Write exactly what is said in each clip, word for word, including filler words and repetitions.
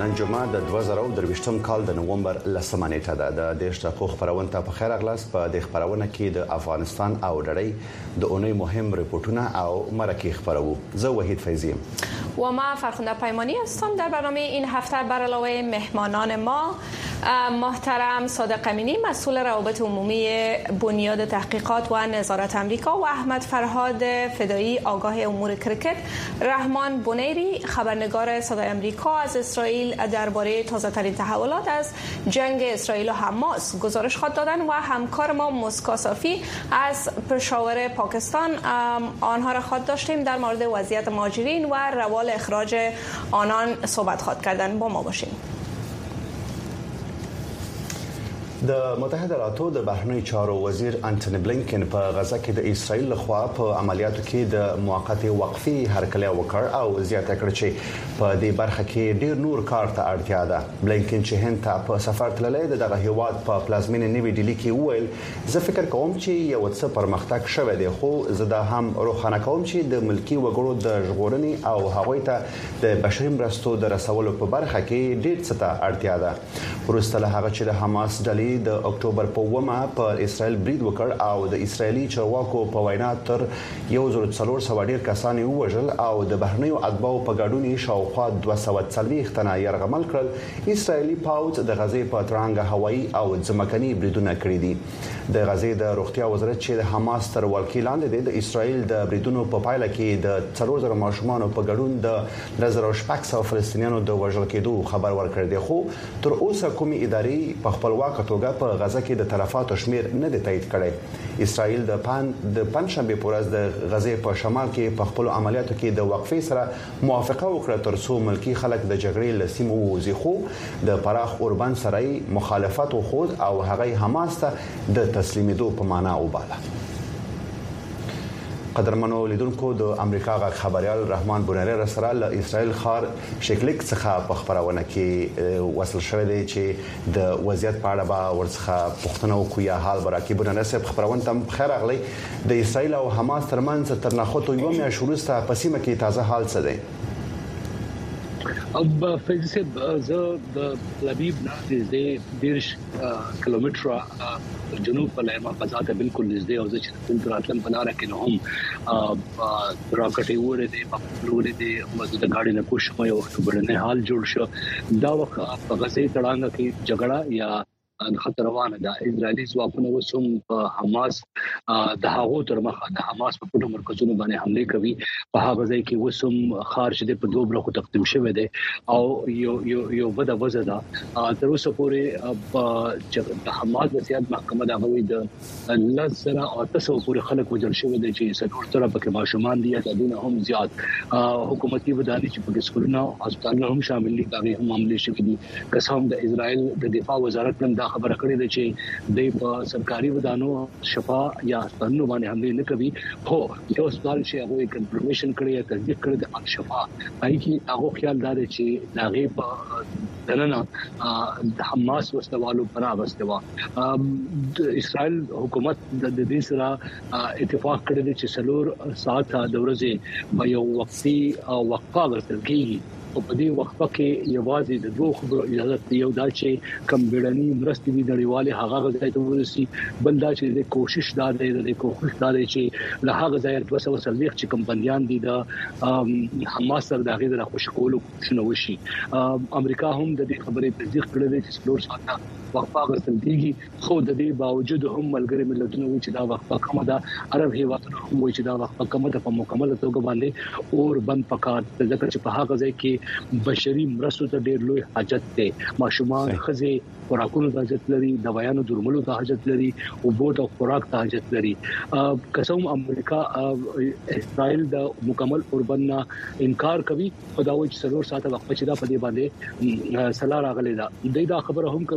نن جمعه د دوه زره او درویشتم کال د نومبر لسمه نیټه ده. د دیش دقیقو خبرونه ته په خیر اغلاس په د خبرونه کې د افغانستان او نړۍ د اونۍ مهم ریپورتونه او مرکه خبرو. زه وحید فیضی و ما فرخنده پیمانی هستم. در برنامه این هفته بر علاوه مهمانان ما محترم صادق امینی مسئول روابط عمومی بنیاد تحقیقات و نظارت آمریکا و احمد فرهاد فدایی آگاه امور کرکت، رحمان بنیری خبرنگار صدای آمریکا از اسرائیل درباره تازه ترین تحولات از جنگ اسرائیل و حماس گزارش خواهد دادن و همکار ما مسکا صافی از پشاور پاکستان آنها را خواهد داشتیم در مورد وضعیت مهاجرین و روال اخراج آنان صحبت خواهد کردن. با ما باشین. د متحده ایالاتو د بهرنی چارو وزیر انټونی بلینکن په غزا کې د اسرائیل لخوا په عملیاتو کې د موقته وقفي هرکلی وکړ او زیاته کړ چې په دې برخه کې ډیر نور کار ته اړتیا ده. بلینکن چې هند ته په سفر تللی د دغه هیواد په پلازمینه نیوی ډیلی کې وویل زه فکر کوم چې یو څه پرمختګ شوه دی، خو زه دا هم روښانه کوم چې د ملکی وګړو د ژغورنې او هغوی ته د بشري مرستو د رسولو په برخه کې ډیر څه ته اړتیا ده. وروسته له هغه چې د حماس ډلې د اکتوبر په اومه پر اسرائیل برید وکړ او د اسرایلی چارواکو په وینا تر یو زر څلور سوه ډیر کسان ووژل او د بهرنیو اتباعو په ګډون شاوخوا دوه سوه څلوېښت تنه یرغمل کړل. اسرایلی پاوځ د غزې په ترانګه هوایي او ځمکني بریدونه کړی دي. د غزې د روغتیا وزارت چې د حماس تر ولکې لاندې دی د اسرائیل د بریدونو په پایله کې د څلور زره ماشومان په ګډون د نظر او شپږ سوه فلسطینیانو د وژل کېدو خبر ورکړ دی، خو تر اوسه کومې ادارې په خپلواکه توګه په غزه کې د تلفاتو شمیر نه دی تایید کړی. اسرائیل د پان د پنځشنبه په ورځ د غزې په شمال کې په خپل عملیاتو کې د وقفې سره موافقه وکړه تر څو ملکی خلک د جګړې لسیمو ووځي، خو د پراخ اوربان سره مخالفت وخود او هغه حماس ته د تسلیمېدو په معنا وباله. قدرمنو لیدونکو د امریکا غا خبريال رحمان بنیری سره له اسرائیل خار شکلیک څخه په خبرونه کې وصل شوی دی چې د وضعیت په اړه به ورڅخه پوښتنه وکړي یا حال برابرۍ بنیری صاحب خبرونه تم خیر اغلی د اسرائیل او حماس ترمنځ تر نخوتو یو میاشت وروسته په سیمه کې تازه حال څه دی؟ اب فیض صاحب زه د لبیب نږدې دیرش کیلومتره جنوب په لایما فضا ته بالکل نږدې او زه چې دلته راتلم په لاره کې نو هم راکټي وره دي په لوري دي مزه د غاډي نه کوشش مې وخت بلنه حال جوړ شو. دا وخت په غزې تړانګه کې جګړه یا خطر روانه ده. اسرائیلي ځواکونه وسوم په حماس د هغو تر مخه د حماس په پټو مرکزونو باندې حمله کوي. په هغه ځای کې وسوم خارج د په دوه برخو تقسیم شوی دی او یو یو یو بده وزه ده. تر اوسه پورې د حماس د سیاست محکمه د غوي د لسره او تاسو پورې خلک وجل شوی دي چې څلور تر په ماشومان دي یا دونه هم زیات حکومتي ودانۍ چې په سکولونو هسپتالونو هم شامل دي دا هم معاملې شوې دي. قسم د اسرائیل د دفاع وزارت نن دا خبره کړې ده چې د په سرکاري ودانو شفا یا هسپتالونو باندې حمله نه کوي، خو یو هسپتال چې هغه کنفرمیشن کړی یا تصدیق کړی د الشفا پای کې هغه خیال دار چې داغه په دننه د حماس وسوالو پناه واستوا. د اسرائیل حکومت د دې سره اتفاق کړی دی چې څلور ساعت د ورځې په یو وقفي او وقفه ورته کیږي او په دې وخت کې یوازې د دوه خبرو اجازه یو دا چې کم بیړني مرستې دي نړیواله هغه غځای ته ورسي، بل دا چې د کوشش دا دی د کوشش دا دی چې له هغه ځای دوه سوه څلوېښت چې کم بنديان دي د حماس سره د غیر خوشکولو شنو وشي. امریکا هم د دې خبرې تصدیق کړې ده چې څلور ساعته وقفه غوښتل کیږي، خو د دې باوجود هم ملګری ملتونو چې دا وقفه کومه ده عرب هیوادونو هم وایي چې دا وقفه کومه ده په مکمل توګه باندې اور بند پکار ځکه چې په هغه ځای کې بشري مرستو ته ډېر لوی حاجت دی. ماشومان خزه خوراکونو ته حاجت لري، دوايانو درملو ته حاجت لري او بوت او خوراک ته حاجت لري. قسم امریکا اسرائیل د مکمل اوربن انکار کوي، خدای چې څلور ساعته وقفه چې دا په دې باندې سلا راغلي دا. د دا خبره هم کوي چې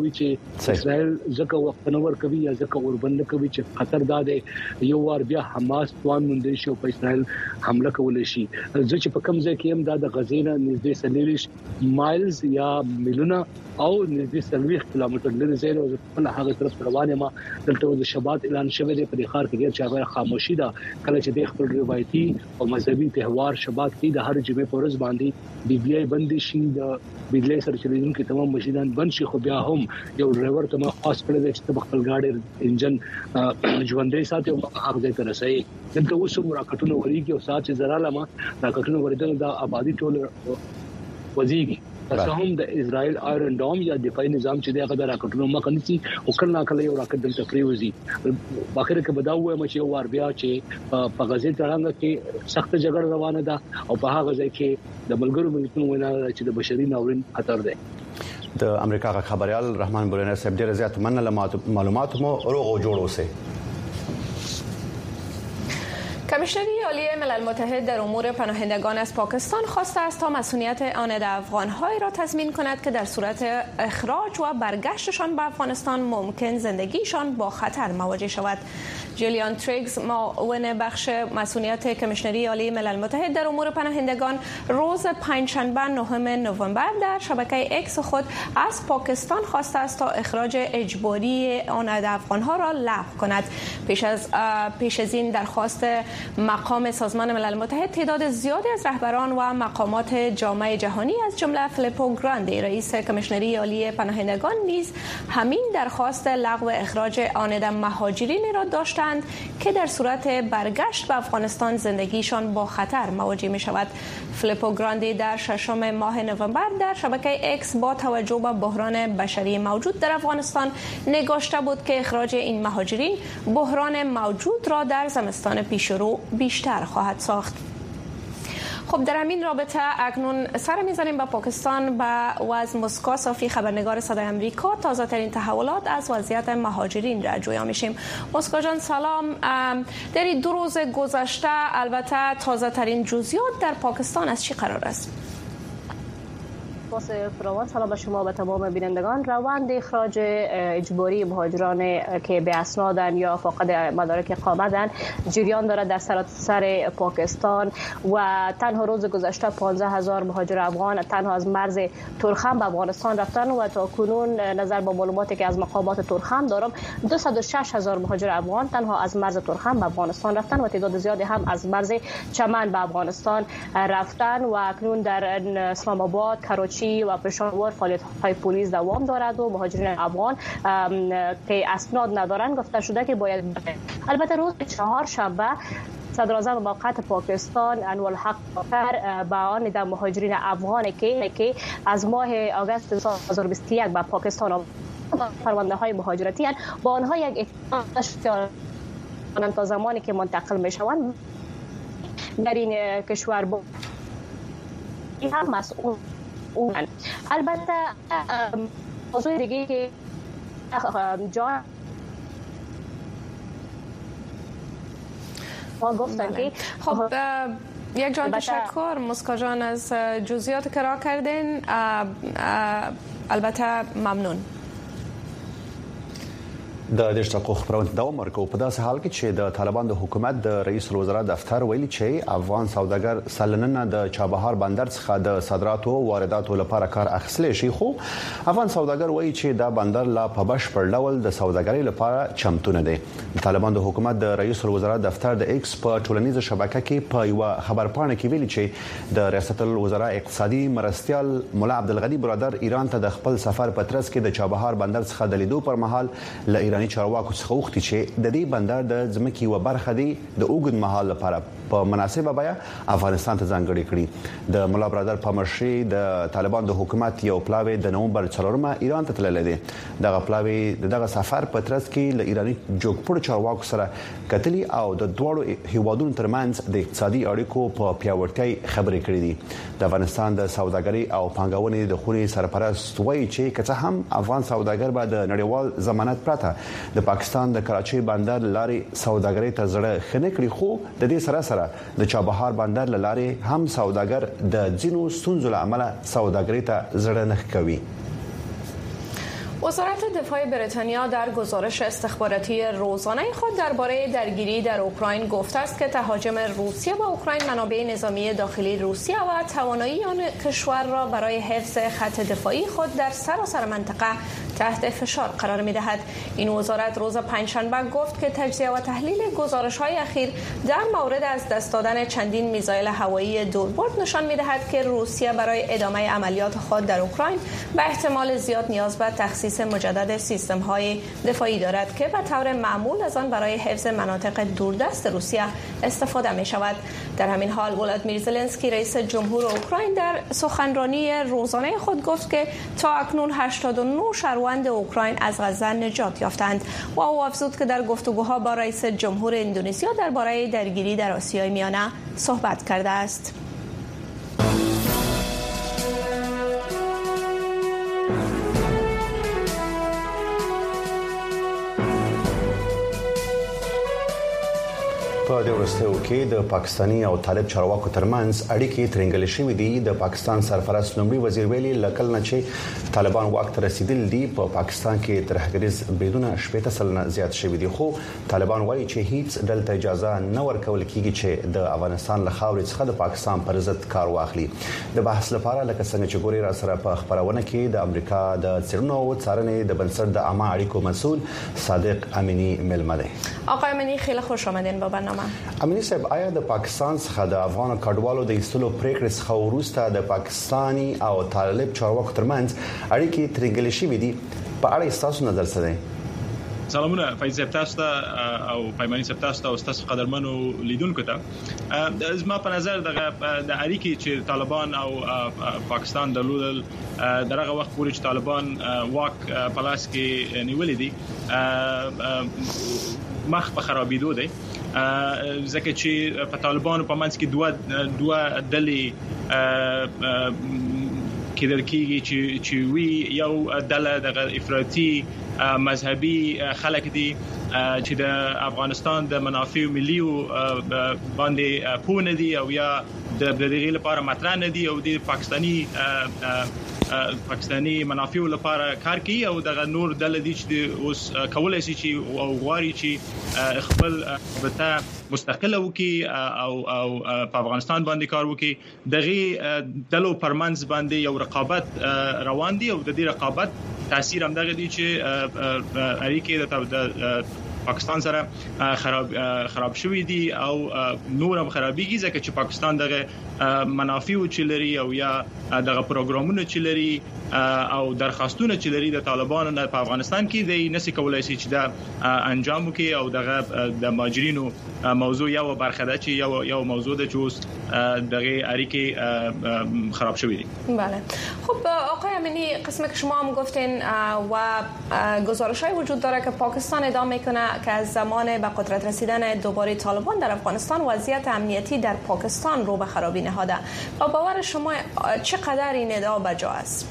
اسرائیل ځکه وخت نور کوي یا ځکه اوربند کوي چې خطر داده یو ور بیا حماس توان مونږ شي په اسرائیل حمله کول شي چې په کوم ځای کې هم د غزې نه نږدې سلیریش مایلز یا میلونه او نږدې سلويخ کیلومتر لري ځای او په هغه طرف روانه ما دلته د شبات اعلان شوی دی په خار کې چې هغه خاموشي ده کله چې د خپل روایتي او مذهبي تهوار شبات کې د هر جمعې په ورځ باندې بجلی بند شي د بجلی سره چلیدونکو تمام ماشينان بند شي خو بیا هم یو ډرایور ته خاص کړی چې په خپل گاډي انجن ژوندۍ ساتي او هغه ځای ته رسي دلته اوس راکټونه وريږي او سات چې زرا لمه راکټونه ورېدل د آبادی ټول وزيږي تاسو هم د اسرائیل آیرن ډوم یا دفاعي نظام چې دغه د راکټونو مخه نیسي او کله ناکله یو راکټ دلته پریوزي باخره کې بداوه مې یو ور بیا چې په غزې تړانګه کې سخت جګړه روانه ده او په هغه ځای کې د ملګرو ملتونو وینا چې د بشري ناورین خطر ده. د امریکا خبريال رحمان بولنر صاحب ډېر زیات مننه معلومات مو روغ او جوړ اوسه. کمیشنری عالی ملل متحد در امور پناهندگان از پاکستان خواسته است تا مسئولیت آن افغان‌هایی را تضمین کند که در صورت اخراج و برگشتشان به افغانستان ممکن زندگیشان با خطر مواجه شود. جولیان تریگز معاون بخش مسئولیت کمیشنری عالی ملل متحد در امور پناهندگان روز پنجشنبه نهم نوامبر در شبکه اکس خود از پاکستان خواسته است تا اخراج اجباری آن افغان‌ها را لغو کند. پیش از پیش از این درخواست مقام سازمان ملل متحد تعداد زیادی از رهبران و مقامات جامعه جهانی از جمله فیلیپو گراندی رئیس کمیشنری عالی پناهندگان نیز همین درخواست لغو اخراج آن مهاجرین را داشتند که در صورت برگشت به افغانستان زندگیشان با خطر مواجه می شود. فیلیپو گراندی در ششم ماه نوامبر در شبکه اکس با توجه به بحران بشری موجود در افغانستان نگاشته بود که اخراج این مهاجرین بحران موجود را در زمستان پیشرو بیشتر خواهد ساخت. خب در همین رابطه اکنون سر میزنیم به پاکستان و از مسکو. صافی خبرنگار صدای امریکا تازه ترین تحولات از وضعیت مهاجرین را جویا میشیم. مسکو جان سلام. در دو روز گذشته البته تازه ترین جزئیات در پاکستان از چی قرار است؟ فراوان سلام به شما و تمام بینندگان. روند اخراج اجباری مهاجران که به اسنادن یا فاقد مدارک اقامتن جریان دارد در سراسر پاکستان و تنها روز گذشته پانزده هزار مهاجر افغان تنها از مرز ترخم به افغانستان رفتن و تا کنون نظر به معلوماتی که از مقامات ترخم دارم دویست و شش هزار مهاجر افغان تنها از مرز ترخم به افغانستان رفتن و تعداد زیادی هم از مرز چمن به افغانستان رفتن و اکنون در اسلام آباد، کراچی و پشاور فعالیت‌های پلیس دوام دارد و مهاجرین افغان که اسناد ندارند گفته شده که باید. البته روز چهارشنبه صدر اعظم موقت پاکستان انوالحق کاکر به آن ده مهاجرین افغانی که که از ماه آگوست دو هزار و بیست و یک به پاکستان آمدند پرونده های مهاجرتی هستند با آنها یک اقدام تا زمانی که منتقل میشوند در این کشور با هم مسئول اون. البته موضوع دیگه که جان ما گفتن که خب یک جان تشکر مسکو جان از جزئیات که را کردین. البته ممنون. د دې شتکو خبرونه دوام ورکوي په داسې حال کې چې د طالبان د حکومت د رئیس الوزرا دفتر ویلي چې افغان سوداګر سلننه د چابهار بندر څخه د صادراتو او وارداتو لپاره کار اخیستل شي خو افغان سوداګر وایي چې دا بندر لا په بشپړ ډول د سوداګرۍ لپاره چمتو نه دی. طالبان د حکومت د رئیس الوزرا دفتر د ایکس په ټولنیزه شبکه کې په یو خبرپاڼه کې ویلي چې د ریاست الوزرا اقتصادي مرستیال مولا عبدالغنی برادر ایران ته د خپل سفر په ترڅ کې د چابهار بندر څخه د لیدو پر مهال ل ایرانی چارواکو څخه وغوښتي چې د دې بندر د ځمکې و برخه دی د اوږد مهال لپاره په مناسبه بیه افغانستان ته ځانګړي کړي. د مولا برادر په مشرۍ د طالبان د حکومت یو پلاوی د نومبر څلورمه ایران ته تللی دی. دغه پلاوی دغه سفر په ترڅ کې ل ایرانی جوګپړ چارواکو سره کتلي او د دوړو هیوادونو ترمنځ د اقتصادي اړیکو په پیاوړتیا خبرې کړې دي. د افغانستان د سوداګرۍ او پانګونې د خونې سرپرست وایي چې که څه هم افغان سوداګر به د نړیوال ضمانت پرته د پاکستان د کراچۍ بندر لارې سوداګرۍ ته زړه خنه کړی خو د دې سره سره د چابهار بندر لارې هم سوداګر د ځینو ستونزو له امله سوداګرۍ ته زړه نه کوي. وزارت دفاع بریتانیا در گزارش استخباراتی روزانه خود درباره درگیری در اوکراین گفته است که تهاجم روسیه با اوکراین منابع نظامی داخلی روسیه و توانایی آن کشور را برای حفظ خط دفاعی خود در سراسر منطقه تحت فشار قرار می‌دهد. این وزارت روز پنجشنبه گفت که تجزیه و تحلیل گزارش‌های اخیر در مورد از دست دادن چندین میزایل هوایی دوربرد نشان می‌دهد که روسیه برای ادامه عملیات خود در اوکراین به احتمال زیاد نیاز به تخصیص مجدد سیستم‌های دفاعی دارد که به طور معمول از آن برای حفظ مناطق دوردست روسیه استفاده می‌شود. در همین حال ولادیمیر زلنسکی رئیس جمهور اوکراین در سخنرانی روزانه خود گفت که تا اکنون هشتاد و نه شهروند اوکراین از غزه نجات یافتند و او افزود که در گفتگوها با رئیس جمهور اندونزیا درباره درگیری در آسیای میانه صحبت کرده است. په دې ورستیو کې د پاکستاني او طالب چارواکو ترمنځ اړیکې ترنګلې شوې دي. د پاکستان سرپرست لومړي وزیر ویلي لکل نه چې طالبان واک ته رسیدل دي په پاکستان کې ترهګریز بریدونه شپږ سلنه زیات شوي دي، خو طالبان وایي چې هیڅ دلته اجازه نه ورکول کیږي چې د افغانستان له خاورې څخه د پاکستان پر ضد کار واخلي. د بحث لپاره لکه څنګه چې ګوري را سره په خبرونه کې د امریکا د څېړنو او څارنې د بنسټ د عامه اړیکو مسؤل صادق امینی ملمه دی. آقای امینی خیلی خوش آمدین به برنامه. امینی صاحب، آیا د پاکستان څخه د افغان کډوالو د ایستلو پریکړې څخه وروسته د پاکستاني او طالب چارواکو ترمنځ اړیکې ترنګلې شوې دي؟ په اړه تاسو نظر څه دی؟ سلامونه فیض صاحب تاسو او پیمانی صاحب تاسو او تاسو قدرمنو لیدونکو ته. زما په نظر دغه د اړیکې چې طالبان او پاکستان درلودل دغه وخت پورې چې طالبان واک پلاس کې نیولې دي مخ په خرابېدو دی، ځکه چې په طالبانو په منځ کې دوه دوه ډلې کېدل کېږي چې چې وی یو ډله د افراطي مذهبي خلک دي چې د افغانستان د منافع ملي باندې پونه دي او یا د دغه لپاره مطرح نه دي او د پاکستاني پاکستاني منافع لپاره کار کوي، او دغه نور ډله دي چې اوس کولای شي چې او غواړي چې خپل وته مستقله وکي او او په افغانستان باندې کار وکي. دغه ډلو پرمنځ باندې یو رقابت روان دي او د دې رقابت تاثیر هم دغه دي چې اړیکې د پاکستان سره خراب خراب شوې دي او نور هم خرابېږي، ځکه چې پاکستان دغه منافع چې لري او یا دغه پروګرامونه چې لري او درخواستونه چې لري د طالبانو په افغانستان کې دی نسي کولای شي چې دا انجام وکړي او دغه د ماجرینو موضوع یو برخه ده چې یو یو موضوع ده چې اوس دغه اړیکې خراب شوې دي. بله، خب آقای امینی، قسمی که شما هم گفتین و گزارش‌های وجود داره که پاکستان ادعا میکنه که از زمان به قدرت رسیدن دوباره طالبان در افغانستان وضعیت امنیتی در پاکستان رو به خرابی نهاده. با باور شما چقدر این ادعا بجا است؟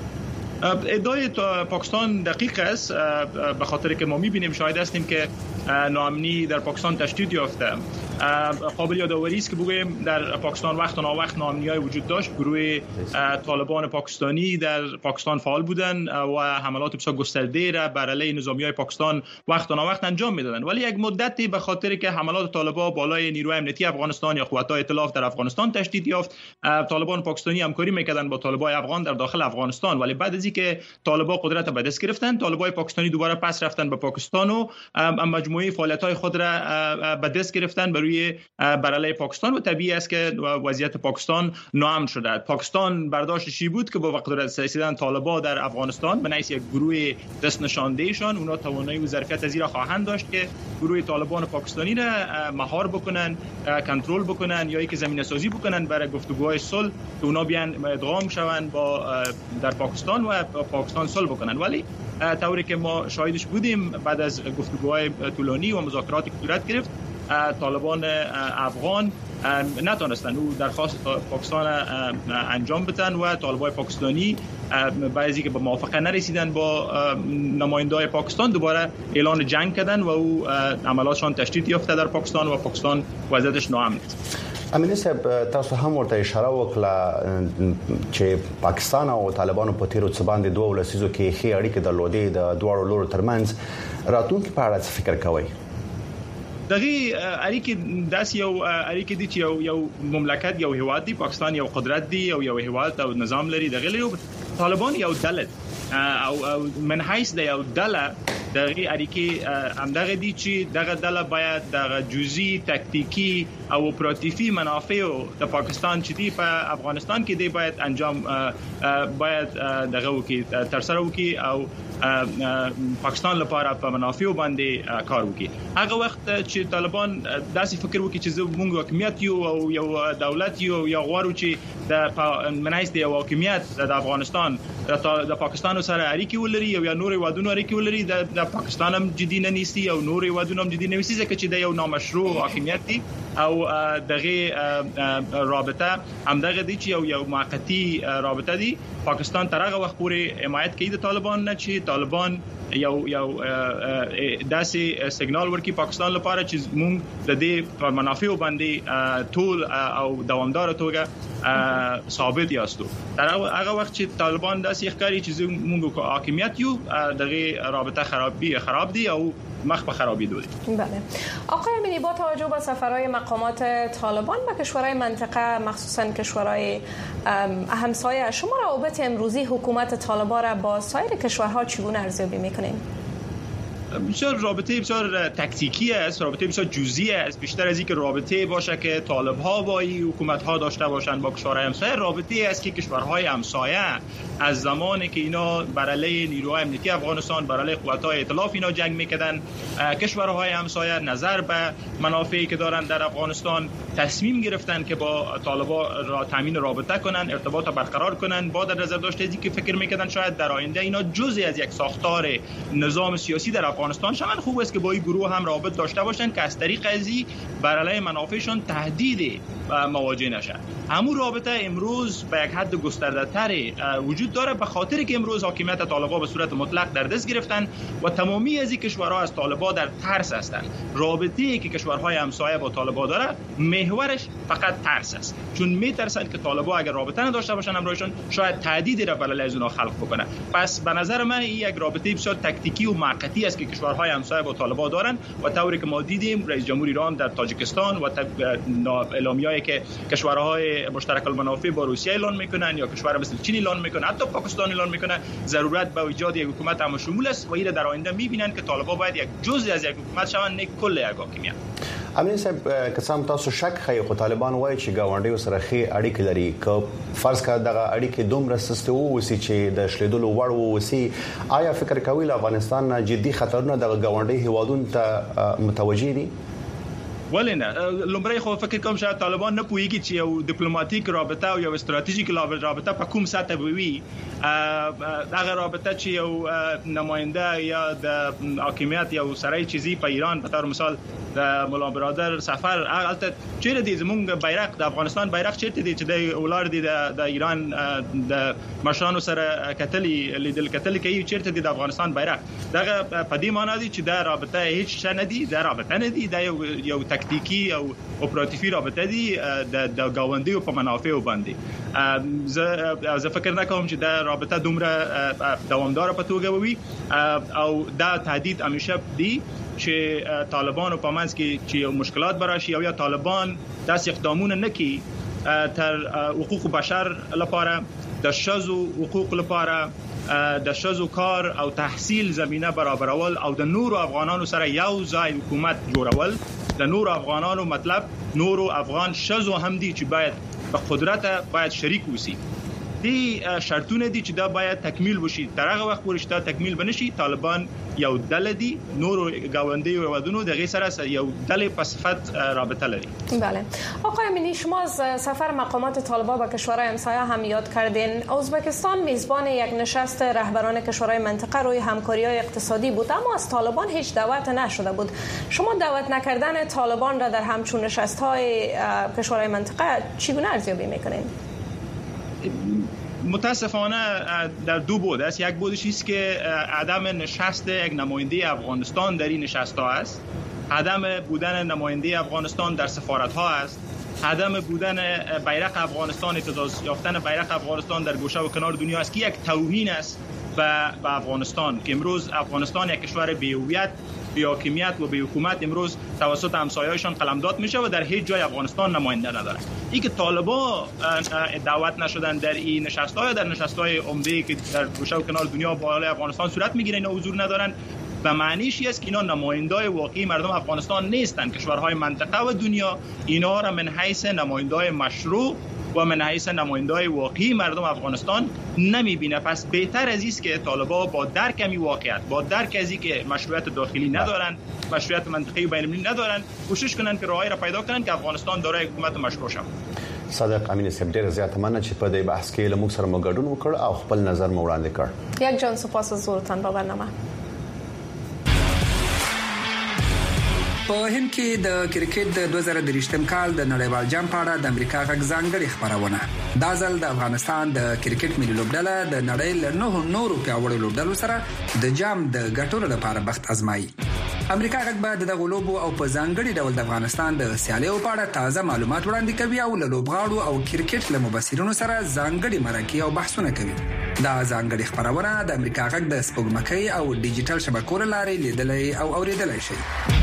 ادعای پاکستان دقیق است، به خاطر که ما می‌بینیم شاهد هستیم که ناامنی در پاکستان تشدید یافته. قابل یادآوری است که بگوییم در پاکستان وقت نا وقت ناامنی‌های وجود داشت. گروه طالبان پاکستانی در پاکستان فعال بودند و حملات بسیار گسترده را بر علیه نظامی‌های پاکستان وقت نا وقت انجام می‌دادند، ولی یک مدتی به خاطر که حملات طالبان بالای نیروی امنیتی افغانستان یا قوت‌های ائتلاف در افغانستان تشدید یافت، طالبان پاکستانی همکاری می‌کردند با طالبان افغان در داخل افغانستان، ولی بعد از اینکه طالبان قدرت را به دست گرفتند، طالبان پاکستانی دوباره پس رفتند به پاکستان و مجموعه فعالیت‌های خود را به دست گرفتند روی بر علیه پاکستان و طبیعی است که وضعیت پاکستان ناامن شده. پاکستان برداشتشی بود که با قدرت رسیدن طالبان در افغانستان به نحیث یک گروه دست نشاندهشان اونا توانایی و ظرفیت از این را خواهند داشت که گروه طالبان پاکستانی را مهار بکنن، کنترل بکنن یا اینکه زمینه سازی بکنن برای گفتگوهای صلح که اونا بیان ادغام شوند با در پاکستان و پاکستان صلح بکنن. ولی طوری که ما شاهدش بودیم بعد از گفتگوهای طولانی و مذاکراتی که صورت گرفت، طالبان افغان نتونستن او درخواست پاکستان انجام بدن و طالبان پاکستانی بعضی که به موافقه نرسیدن با نماینده‌های پاکستان دوباره اعلان جنگ کردن و او عملاتشان تشدید یافته در پاکستان و پاکستان وضعیتش ناامن است. امینی صاحب تاسو هم ورته اشاره وکړه چې پاکستان او طالبانو په تیرو څه باندې دوه ولسیزو کې خې اړیکې درلودې د دواړو لورو ترمنځ راتلونکي په اړه څه فکر کوئ؟ دغه اړیکې داس یو اړیکې دي چې یو یو مملکت یو هیواد دی، پاکستان یو قدرت دی او یو هیواد او نظام لري. دغه یو طالبان یو دلت او من حیث د یو دله دغه اړیکې همدغه دي چې دغه دله باید دغه جزئی تکتیکی او اپراتیفي منافع د پاکستان چې دی په افغانستان کې دی باید انجام باید دغه وکي تر سره وکي او پاکستان لپاره په منافع باندې کار وکي. هغه وخت چې طالبان داسې فکر وکړي چې موږ حکومت یو او یو دولت یو یا غواړو چې د منایس دی او حکومت د افغانستان د پاکستان سره اړیکې ولري او یا نور وادونو اړیکې ولري، د پاکستان هم جدي نه نیسي او نور وادونو هم جدي نه نیسي ځکه چې د یو نامشروع حکومت دی او دغه رابطه همدغه دي چې یو یو موقتی رابطه دي. پاکستان تر هغه وخت پورې حمایت کوي د طالبان نه چې طالبان یو یو داسې سیګنال ورکړي پاکستان لپاره چې موږ د دې په منافع باندې ټول او دوامدار توګه ثابت یاستو. تر هغه وخت چې طالبان داسې ښکاري چې موږ حاکمیت یو دغه رابطه خرابي خراب دي او مخ به خرابی دود. بله. آقای امینی، با توجه به سفرهای مقامات طالبان به کشورهای منطقه مخصوصا کشورهای همسایه، شما روابط امروزی حکومت طالبان را با سایر کشورها چگونه ارزیابی میکنید؟ بسیار رابطه بسیار تکتیکی است، رابطه بسیار جزئی است، بیشتر از اینکه رابطه باشه که طالب‌ها با این حکومت‌ها داشته باشند با کشورهای همسایه، رابطه است که کشورهای همسایه از زمانی که اینا بر علیه نیروهای امنیتی افغانستان، بر علیه قوت‌های ائتلاف اینا جنگ می‌کردن، کشورهای همسایه نظر به منافعی که دارن در افغانستان تصمیم گرفتن که با طالبان را تامین رابطه کنن، ارتباط برقرار کنن، با در نظر داشته از اینکه فکر می‌کردن شاید در آینده اینا جزئی از یک ساختار نظام سیاسی در افغانستان شون. خوب است که با این گروه هم رابط داشته باشن که از طریق ازی بر علیه منافعشون تهدید مواجه نشن. همون رابطه امروز به یک حد گسترده‌تر وجود داره به خاطر که امروز حاکمیت طالبان به صورت مطلق در دست گرفتن و تمامی از این کشورها از طالبان در ترس هستند. رابطه‌ای که کشورهای همسایه با طالبان داره محورش فقط ترس است، چون میترسند که طالبان اگر رابطه نداشته باشن همراهشون شاید تهدیدی را بر علیه از اونها خلق بکنه. پس به نظر من این یک رابطه بسیار تکتیکی و موقتی است که کشورهای همسایه با طالبان دارن و طوری که ما دیدیم رئیس جمهور ایران در تاجیکستان و اعلامیه‌ای که کشورهای مشترک المنافع با روسیه اعلان میکنن یا کشور مثل چین اعلان میکنه، حتی پاکستان اعلان میکنه، ضرورت به ایجاد یک حکومت همشمول است و این در آینده میبینن که طالبان باید یک جزء از یک حکومت شوند، نه کل یک حاکمیت. امین صاحب که سم تاسو شک خی خو طالبان وایي چې گاونډیو سره خې اړیکې لري، که فرض کړه دغه اړیکې دومره سسته ووسی چې د شلیدلو وړ ووسی، آیا فکر کوي له افغانستان نه جدي خطرونه د گاونډي هیوادونو ته متوجي دي؟ ولی نه، لومړی خو فکر کوم شاید طالبان نه پوهیږي چې یو دیپلماتیک رابطه او یو استراتیژیک رابطه په کوم سطح وي. دغه رابطه چې یو نماینده یا د حاکمیت یو سړی چیزی په ایران په تور مثال د مولا برادر سفر البته چیرې دي زمونږ بیرغ د افغانستان بیرغ چیرته دي چې د اولاد دي د ایران د مشرانو سره کتلی لیدل کتل کوي چیرته دي د افغانستان بیرغ. دغه په دې معنی دي چې د رابطه هیڅ نه دي، د رابطه نه دي، د یو یو تکتیکی او اپراتیفي رابطه دي د گاونډیو په منافع باندې. زه زه فکر نکوم چې د رابطه دومره دوامدار په توګه وي او دا تهدید همیشه دی چې طالبان په منځ کې چې مشکلات براشي او یا طالبان داسې اقدامونه نکي تر حقوق بشر لپاره، د شذو حقوق لپاره، د شذو کار او تحصیل زمینه برابرول او د نورو افغانانو سره یو ځای حکومت جوړول. د نورو افغانانو مطلب نورو افغان شذو هم دي چې باید په قدرت باید شریک وسی. دی شرطونه دي چې دا باید تکمیل وشي. تر هغه وخت پورې چې دا تکمیل بنشي طالبان یو دله دي، نورو گاونډي و ودونو دغه سره یو دله په صفت رابطه لري. بله. آقای امینی، شما از سفر مقامات طالبان به کشورهای همسایه هم یاد کردین. ازبکستان میزبان یک نشست رهبران کشورهای منطقه روی همکاری‌های اقتصادی بود، اما از طالبان هیچ دعوت نشده بود. شما دعوت نکردن طالبان را در همچون نشست‌های کشورهای منطقه چگونه ارزیابی می‌کنید؟ متاسفانه در دو بود است. یک بودش است که عدم نشست یک نماینده افغانستان در این نشست ها است، عدم بودن نماینده افغانستان در سفارت ها است عدم بودن بیرق افغانستان، اعتزاز یافتن بیرق افغانستان در گوشه و کنار دنیا است که یک توهین است به افغانستان، که امروز افغانستان یک کشور بی‌هویت، بی‌حاکمیت و بی حکومت امروز توسط همسایه‌هایشان قلمداد میشه و در هیچ جای افغانستان نماینده ندارند. این که طالبان دعوت نشدن در این نشست‌ها، در نشست‌های عمده که در گوشه و کنار دنیا بالای افغانستان صورت میگیره، اینا حضور ندارن، به معنیش است که اینا نمایندای واقعی مردم افغانستان نیستند. کشورهای منطقه و دنیا اینا را من حیث نمایندای مشروع و من حیث نمایندای واقعی مردم افغانستان نمیبینه. پس بهتر از است که طالبان با درک امی واقعیت، با درک از این که مشروعیت داخلی ندارن، مشروعیت منطقی و بین‌المللی ندارن، کوشش کنن که راهی را پیدا کنن که افغانستان دارای حکومت مشروع شود. صادق امین صاحب ډیر زیات مننه چې په دې بحث کې له موږ سره مو ګډون وکړ او خپل نظر مو وړاندې کړ. یک جان سپاس از حضورتان با برنامه. په هند کې د کرکټ د دوه زره درې کال د نړیوال جام په اړه د امریکا غږ ځانګړي خبرونه. دا ځل د افغانستان د کرکټ ملي لوبډله د نړۍ له نهو نورو پیاوړو لوبډلو سره د جام د ګټلو لپاره بخت آزمایي. امریکا غږ به د غلوبو او په ځانګړي ډول د افغانستان د سیالیو په اړه تازه معلومات وړاندې کوي او له لوبغاړو او کرکټ له مبصرینو سره ځانګړي مرکې او بحثونه کوي. دا ځانګړي خبرونه د امریکا غږ د سپوږمکۍ او ډیجیټل شبکو لارې لیدلای او اوریدلای شي.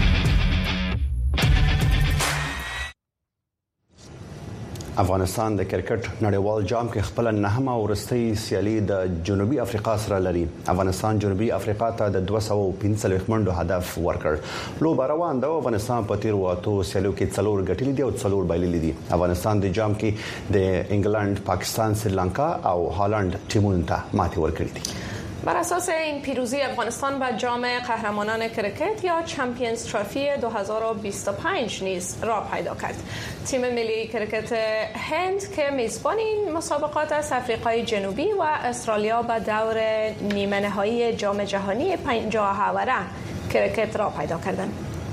افغانستان د کرکټ نړیوال جام کې خپل نهمه ورستۍ سیالي د جنوبي افریقا سره لري. افغانستان جنوبي افریقا ته د دوه سوه او پنځه منډو هدف ورکړ. لوب روان ده. افغانستان په تیر واتو سیالیو کې څلور ګټلې دي او څلور بایللې دي. افغانستان د جام کې د انګلند، پاکستان، سریلانکا او هالند ټیمونو ته ماتې ورکړې دي. بر اساس این پیروزی افغانستان به جام قهرمانان کرکت یا چمپیونز ترافی دو هزار و بیست و پنج نیز راه پیدا کرد. تیم ملی کرکت هند که میزبان این مسابقات است، افریقای جنوبی و استرالیا به دور نیمه نهایی جام جهانی پنجاه هاوره کرکت راه پیدا کردند.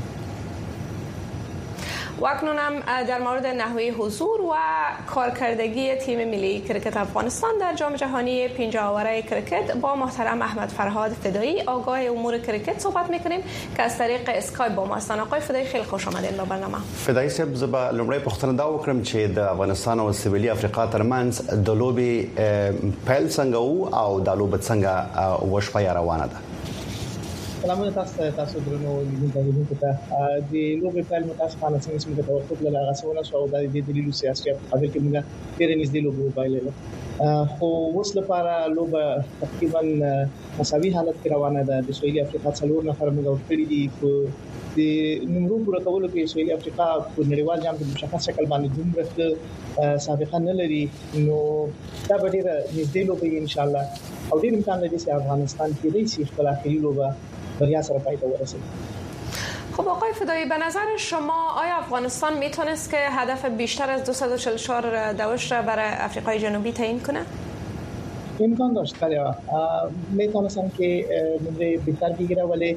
و اکنون هم در مورد نحوه حضور و کارکردگی تیم ملی کرکت افغانستان در جام جهانی پنجاه آوره کرکت با محترم احمد فرهاد فدایی آگاه امور کرکت صحبت میکنیم که از طریق اسکایپ با ما هستند. آقای فدایی خیلی خوش آمدید به برنامه. فدایی صاحب، زبا لومړی پوښتنه دا وکړم چې د افغانستان او سویلي افریقا ترمنځ د لوبي پیل څنګه وو او د لوب څنګه وشپه روانه ده؟ سلامونه تاسو تاسو درنو لیدونکو ته. د لوبې پیل متاسفانه څنګه چې موږ توقع لرله هغه څه ونه شو او د دې دلیل سیاسي په خاطر کې موږ ډېر نږدې لوبې وبایللې، خو اوس لپاره لوبه تقریبا مساوي حالت کې روانه ده. د سویلي افریقا څلور نفر موږ ورکړي دي. د نمرو پوره کولو کې سویلي افریقا په نړیوال جام کې په مشخص شکل باندې دومره سابقه نه لري، نو دا به ډېره نږدې لوبه ان شاء الله او ډېر امکان لري چې افغانستان کېدای شي خپل اخري لوبه بریا سره پای ته ورسوي. خب آقای فدایی، به نظر شما آیا افغانستان میتونست که هدف بیشتر از دویست و چهل و چهار دوش را برای افریقای جنوبی تعیین کنه؟ امکان داشت، بله میتونستم که نمره بهتر بگیره، ولی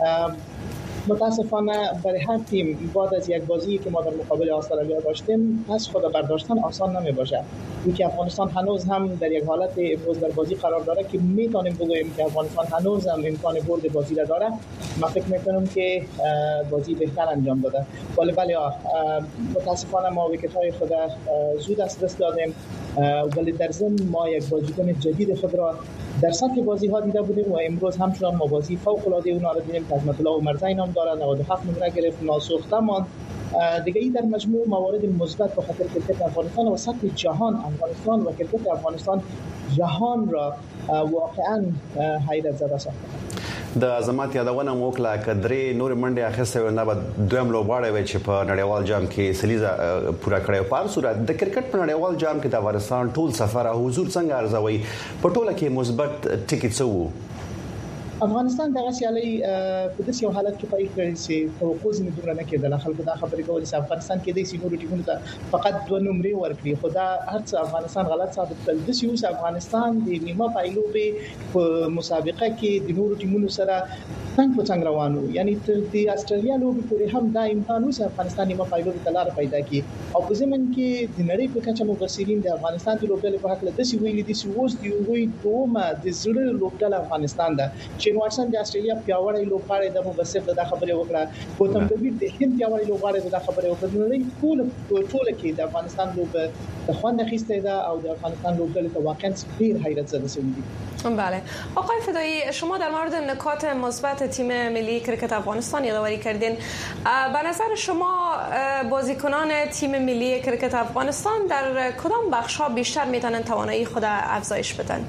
متاسفانه برای هر تیم بعد از یک بازی که ما در مقابل استرالیا داشتیم پس خود برداشتن آسان نمی باشه. اینکه افغانستان هنوز هم در یک حالت امروز در بازی قرار داره که میتونیم بگوییم که افغانستان هنوز هم امکان برد بازی را داره. من فکر میکنم که بازی بهتر انجام داده، ولی بله متاسفانه ما ویکت های خود زود از دست دادیم، ولی در ضمن ما یک بازیکن جدید خود را در سطح بازی ها دیده بودیم و امروز همچنان ما بازی فوق العاده اونا را دیدیم که عظمت الله عمرزی نام داره، نود و هفت نمره گرفت، ناسوخته ماند. دیگه این در مجموع موارد مثبت به خاطر کرکت افغانستان و سطح جهان افغانستان و کرکت افغانستان جهان را واقعا حیرت زده ساخته. د ازمات یادونه موکله کدرې نور منډه اخیسته نه به دویم لوبغاړی وي چې په نړیوال جام کې سلیزه پورا کړې. په هر صورت د کرکټ په نړیوال جام کې د افغانستان ټول سفر او حضور څنګه ارزوي؟ په ټوله کې مثبت ټیکټ څه وو؟ افغانستان دغه سیالي په داسې یو حالت کې پای کړی چې توقع زموږ دومره نه کېدله. خلکو دا خبرې کولې چې افغانستان کې د سینورو ټیمونو ته فقط دوه نمرې ورکړي، خو دا هر څه افغانستان غلط ثابت کړل. داسې اوس افغانستان د نیمه پایلوبې په مسابقه کې د نورو ټیمونو سره څنګه په څنګه روانو یعنی تر د استرالیا لوبي پورې هم دا امکان وسه افغانستان نیمه فاینل ته لار پیدا کی او په زمن کې د نړۍ په کچه مبصرین د افغانستان د لوبډلې په حق له دسی ویلي دي چې اوس دی وی دومره د زړه لوبډله افغانستان ده چې واتسن د استرالیا پیاوړی لوبغاړي د مبصر د خبرې وکړه ګوتم کبیر د هند پیاوړی لوبغاړي د خبرې وکړه نو ټول ټول کې د افغانستان لوب د خوند اخیسته ده او د افغانستان لوبډلې ته واقعا ډیر حیرت زده شوی دي. بله آقای فدایی، شما در مورد نکات مثبت تیم ملی کرکت افغانستان یادآوری کردین. به نظر شما بازیکنان تیم ملی کرکت افغانستان در کدام بخش‌ها بیشتر میتونن توانایی خود افزایش بدن؟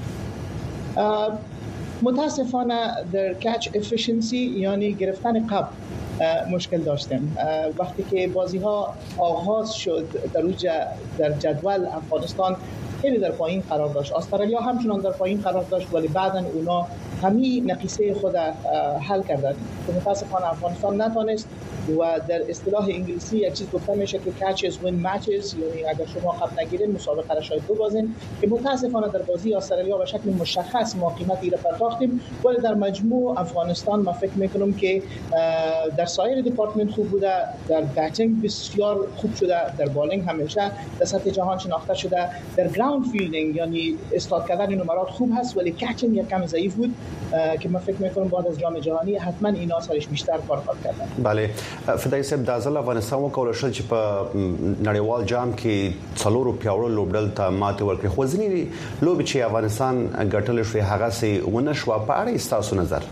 متاسفانه در کچ افیشنسی یعنی گرفتن قب مشکل داشتیم. وقتی که بازی ها آغاز شد در در جدول افغانستان خیلی در پایین قرار داشت. استرالیا همچنان در پایین قرار داشت ولی بعداً اونا همین نقیصه خود حل کردند. متاسفانه افغانستان نتونست و در اصطلاح انگلیسی یک چیز گفته میشه که catches win matches، یعنی اگر شما قبل نگیرین مسابقه را شاید ببازین، که متاسفانه در بازی استرالیا به شکل مشخص ما قیمتی را پرداختیم ولی در مجموع افغانستان ما فکر میکنم که در سایر دپارتمنت خوب بوده، در باتینگ بسیار خوب شده، در بالینگ همیشه در سطح جهان شناخته شده، در گراوند فیلدینگ یعنی استارت کردن نمرات خوب هست ولی کچینگ یک کم ضعیف بود که من فکر میکنم بعد از جام جهانی حتما اینا سرش بیشتر کار خواهد کردن. بله فدای صاحب د ځل افغانستان وکول شل چې په نړیوال جام کې څلورو پیاوړو لوبډل ته ماته ورکړي خو ځینې لوبې چې افغانستان ګټل شوی هغه سي ونه شو په اړه تاسو نظر؟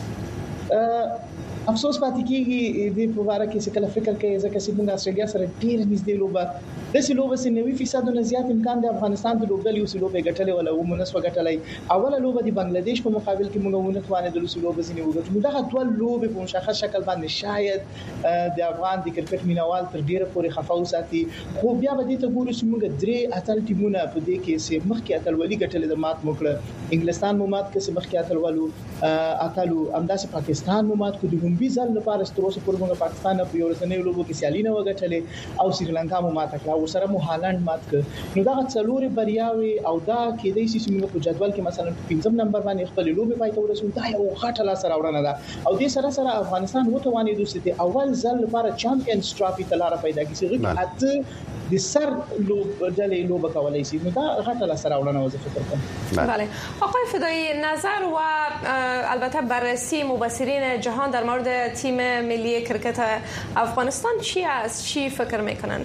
افسوس پاتې کیږي د په اړه کې څه کله فکر کوي ځکه چې موږ استرالیا سره ډیر نږدې لوبه د سې لوبه سي نوي فیصد نه زیات امکان د افغانستان د لوبډل یو سې لوبه ګټلې ولا و منسو ګټلې اوله لوبه د بنگلاديش په مقابل کې موږ ونه توانې د لوبې لوبه زینې وګټو دغه ټول لوبه په مشخص شکل باندې شاید د افغان د کرکټ مینوال تر ډیره پورې خفاو ساتي خو بیا به دې ته ګورو چې موږ درې اتل ټیمونه په دې کې سي مخکې اتل ولي ګټلې د مات موکړه انګلستان مو مات کې سي مخکې اتل ولو اتلو امداسه پاکستان مو مات کو د همبي ځل لپاره ستروسه پر موږ پاکستان په یو رسنۍ لوبو کې سیالینه وګټلې او سریلانکا مو مات کړه او سره مو هالند مات کړ نو دا څلوري بریاوي او دا کې د سیسي موږ په جدول کې مثلا پنځم نمبر باندې خپل لوبي پای ته ورسول دا یو غټه لاس راوړنه ده او دې سره سره افغانستان وته واني دوستي اول ځل لپاره چمپیونز ټرافي تلاره پیدا کیږي اته د سر لوب ډلې لوب کولای شي نو دا غټه لاس راوړنه وظیفه فکر کوم. بله آقای فدایی، نظر و البته بررسی مبصرین جهان در مورد تیم ملی کرکت افغانستان چی است؟ چی فکر میکنن؟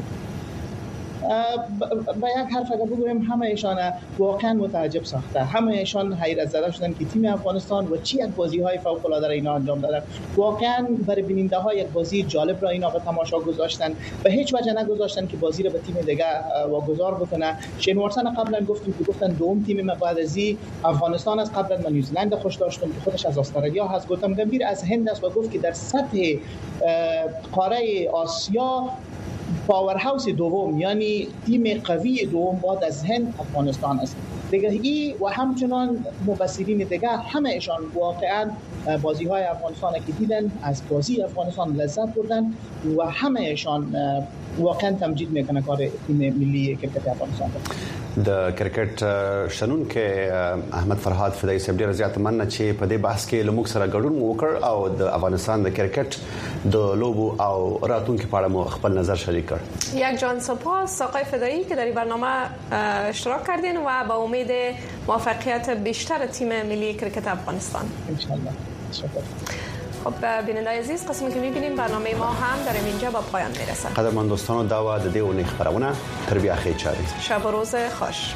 با یک حرف اگر بگویم همه ایشان واقعا متعجب ساخته، همه ایشان حیرت زده شدن که تیم افغانستان و چی یک بازی های فوق العاده را اینا انجام دادن. واقعا برای بیننده ها یک بازی جالب را اینا به تماشا گذاشتن، به هیچ وجه نگذاشتن که بازی را به تیم دیگه واگذار بکنه. شین واتسون قبلا گفتیم که گفتن دوم تیم ما بعد از افغانستان از قبلا من نیوزلند خوش داشتم که خودش از استرالیا هست، گفتم گمبیر از هند است و گفت که در سطح قاره آسیا پاور هاوس دوم یعنی تیم قوی دوم بعد از هند افغانستان است دیگه. ای و همچنان مبصرین دیگه همه ایشان واقعا بازی های افغانستان که دیدن از بازی افغانستان لذت بردن و همه ایشان واقعا تمجید میکنه کار تیم ملی کرکټ افغانستان. د کرکټ شنون کې احمد فرهاد فدای صاحب ډیر زیات مننه چې په دې بحث کې لموږ سره ګډون وکړ او د افغانستان د کرکټ د لوبو او راتلونکي په اړه مو خپل نظر شریک کړ. یک جان سپاس آقای فدایی که در این برنامه اشتراک کردین و با امید موفقیت بیشتر تیم ملی کرکټ افغانستان ان شاء الله. شکر. خب بیننده عزیز، قسمی که می‌بینیم برنامه ما هم در اینجا با پایان میرسه. قدرمن دوستان دا و د دې ونې خبرونه تر بیا خیر چاري. شب و روز خوش.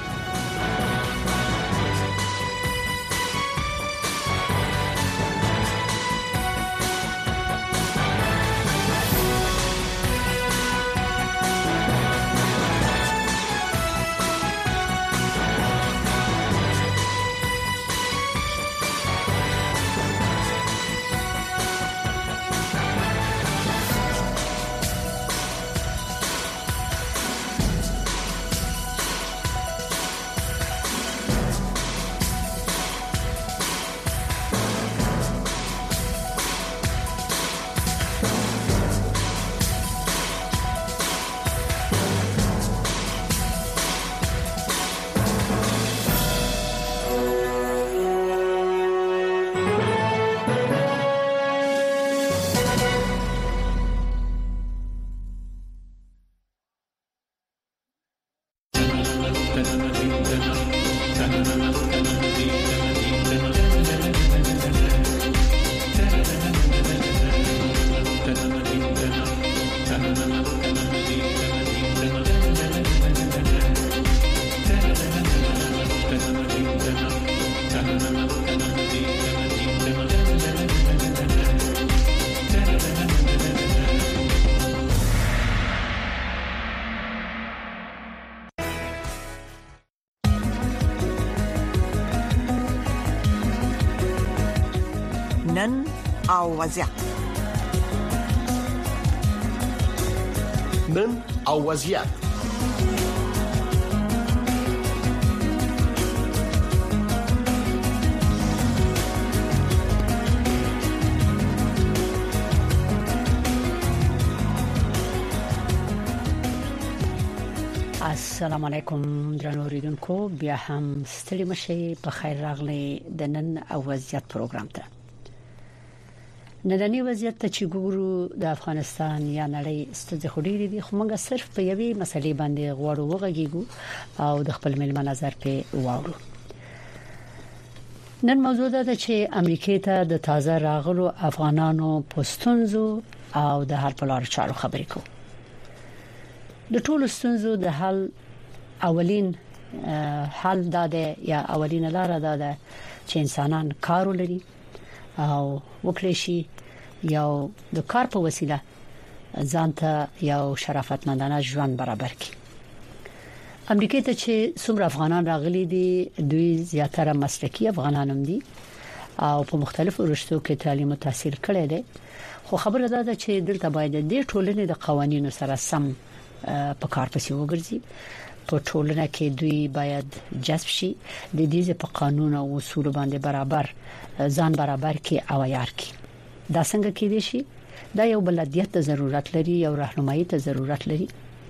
نن او وضعیت نن او وضعیت السلام علیکم درنو اوریدونکو، بیا هم ستړي مشي، په خیر راغلی د نن او وضعیت پروګرام ته. نننی وضعیت ته چې ګورو د افغانستان یا نړۍ ستاسو خوري دي، خو موږ صرف په یوې مسلې باندې غواړو وغږیږو او د خپل ملما نظر په واورو. نن موضوع ده چې امریکا ته د تازه راغلو افغانانو پښتونزو او د هر پلار چارو خبرې کوو. د ټولو ستونزو د حل اولین حل داده یا اولین لار داده چې انسانان کار ولري او وکړي شي یو د کار په وسیله ځانته یو شرافتمندانه ژوند برابر کړي. امریکا ته چې څومره افغانان راغلي دي، دوی زیاتره مسلکي افغانان هم دي او په مختلفو رشتو کې تعلیم او تحصیل کړي دي. خو خبره ده چې دلته باید د ټولنې د قوانینو سره سم په کار پسې وګرځي. په ټولنه کې دوی باید جذب شي، د دې په قانون او اصول باندې برابر ځان برابر کې او عیار کې. دا څنګه کېدې شي؟ دا یو بلدیت ته ضرورت لري، یو راهنمایي ته ضرورت لري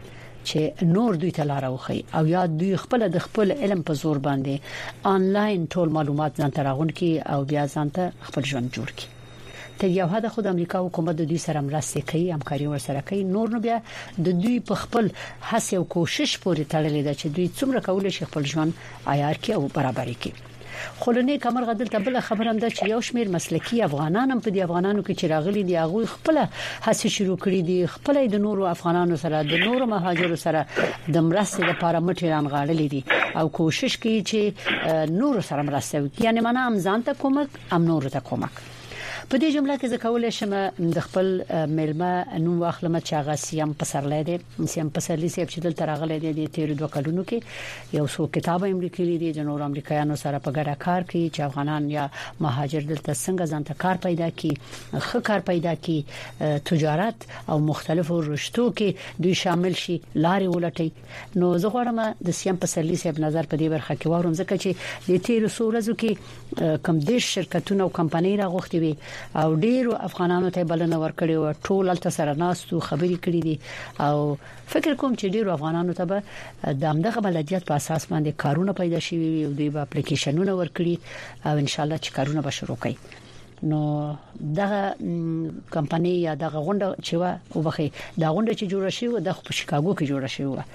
چې نور دوی ته لار وخی او یا دوی خپل د خپل علم په زور باندې آنلاین ټول معلومات ځان تراغون کې او بیا ځان ته خپل ژوند جوړ کړي. ته یو هدا خود امریکا حکومت د دوی سره مرسته کوي، همکاري ورسره کوي. نور نو بیا د دوی په خپل هڅه او کوشش پورې تړلې ده چې دوی څومره کولای شي خپل ژوند عیار کړي او برابر کړي. خلونه کمر غدل ته بل خبره هم ده چې یو شمیر مسلکي افغانان هم په دې افغانانو کې چې راغلي دي، هغه خپل هڅه شروع کړې دي، خپل د نورو افغانانو سره د نورو مهاجرو سره د مرستې لپاره مټې رانغاړلې دي او کوشش کوي چې نورو سره مرسته وکړي. یعنی معنا هم ځان ته کومک، هم نورو ته کومک. په دې جمله کې ځکه ولې شم د خپل ملما نو واخلم چې هغه سیم پسرلې دي، سیم پسرلې چې چې دلته راغلي دي د تیر دوه کلونو کې یو څو کتاب امریکایي دي د نور امریکایانو سره په ګډه کار کوي چې افغانان یا مهاجر دلته څنګه ځان ته کار پیدا کړي، ښه کار پیدا کړي، تجارت او مختلفو رشتو کې دوی شامل شي، لارې ولټي. نو زه غواړم د سیم پسرلې صاحب نظر په دې برخه کې واورم، ځکه چې د تیر څو ورځو کې کم دې شرکتونه او کمپنۍ راغوښتي وي او ډیرو افغانانو ته بلنه ورکړې او ټول الته سره ناستو خبرې کړې دي او فکر کوم چې ډیرو افغانانو ته به د همدغه بلدیت په اساس باندې کارونه پیدا شي او دوی به اپلیکیشنونه ورکړي او ان شاء الله چې کارونه به شروع کړي. نو دغه کمپنۍ یا دغه غونډه چې وا او بخي دا غونډه چې جوړه شي و د شیکاګو کې جوړه شي و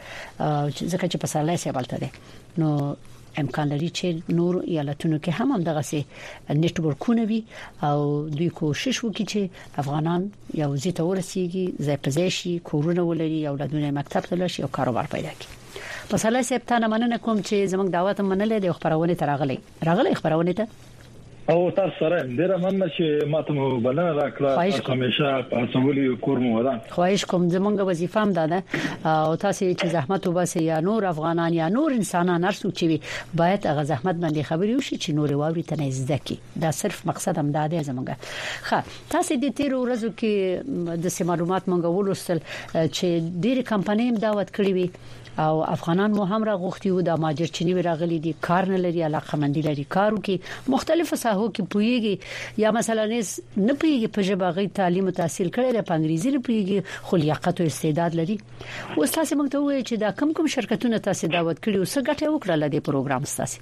ځکه چې په سالای سي بلته ده. نو امکان لري چې نور ایالتونو کې هم هم دغه سي نتورکونه وي او دوی کوشش وکړي چې افغانان یو ځای ته ورسیږي، ځای په ځای شي، کورونه ولري، اولادونه مکتب ته لشي او کاروبار پیدا کړي. په سالای سي په مننه کوم چې زموږ دعوت منلې د خبرونه ته راغلي راغلي خبرونه ته او تاسو سره ډیره مننه چې ماته مو بلنه راکړه. همیشه تاسو کور مو ودان. خواهش کوم، زمونږ وظیفه هم ده او تاسو چې زحمت وباسي یا نور افغانان یا نور انسانان هرڅوک چې باید هغه زحمت باندې خبري وشي چې نور واوري ته نزدې کی. دا صرف مقصد هم ده زمونږ. ښه، تاسو د تیر ورځو کې د معلومات مونږ ولوستل چې ډېر کمپنۍ دعوت کړې وي او افغانان مو هم راغوښتي وو د ماجر چني راغلي دي، کار نه لري، علاقه مندي لري، کارو کې مختلفو ساحو کې پويږي یا مثلا نه پويږي په ژبه غي تعلیم او تحصیل کړي د انګریزي نه پويږي، خو لیاقت او استعداد لري. و تاسو موږ ته وایي چې دا کم کم شرکتونه تاسو دعوت کړي او څه ګټه وکړه د پروګرام تاسو؟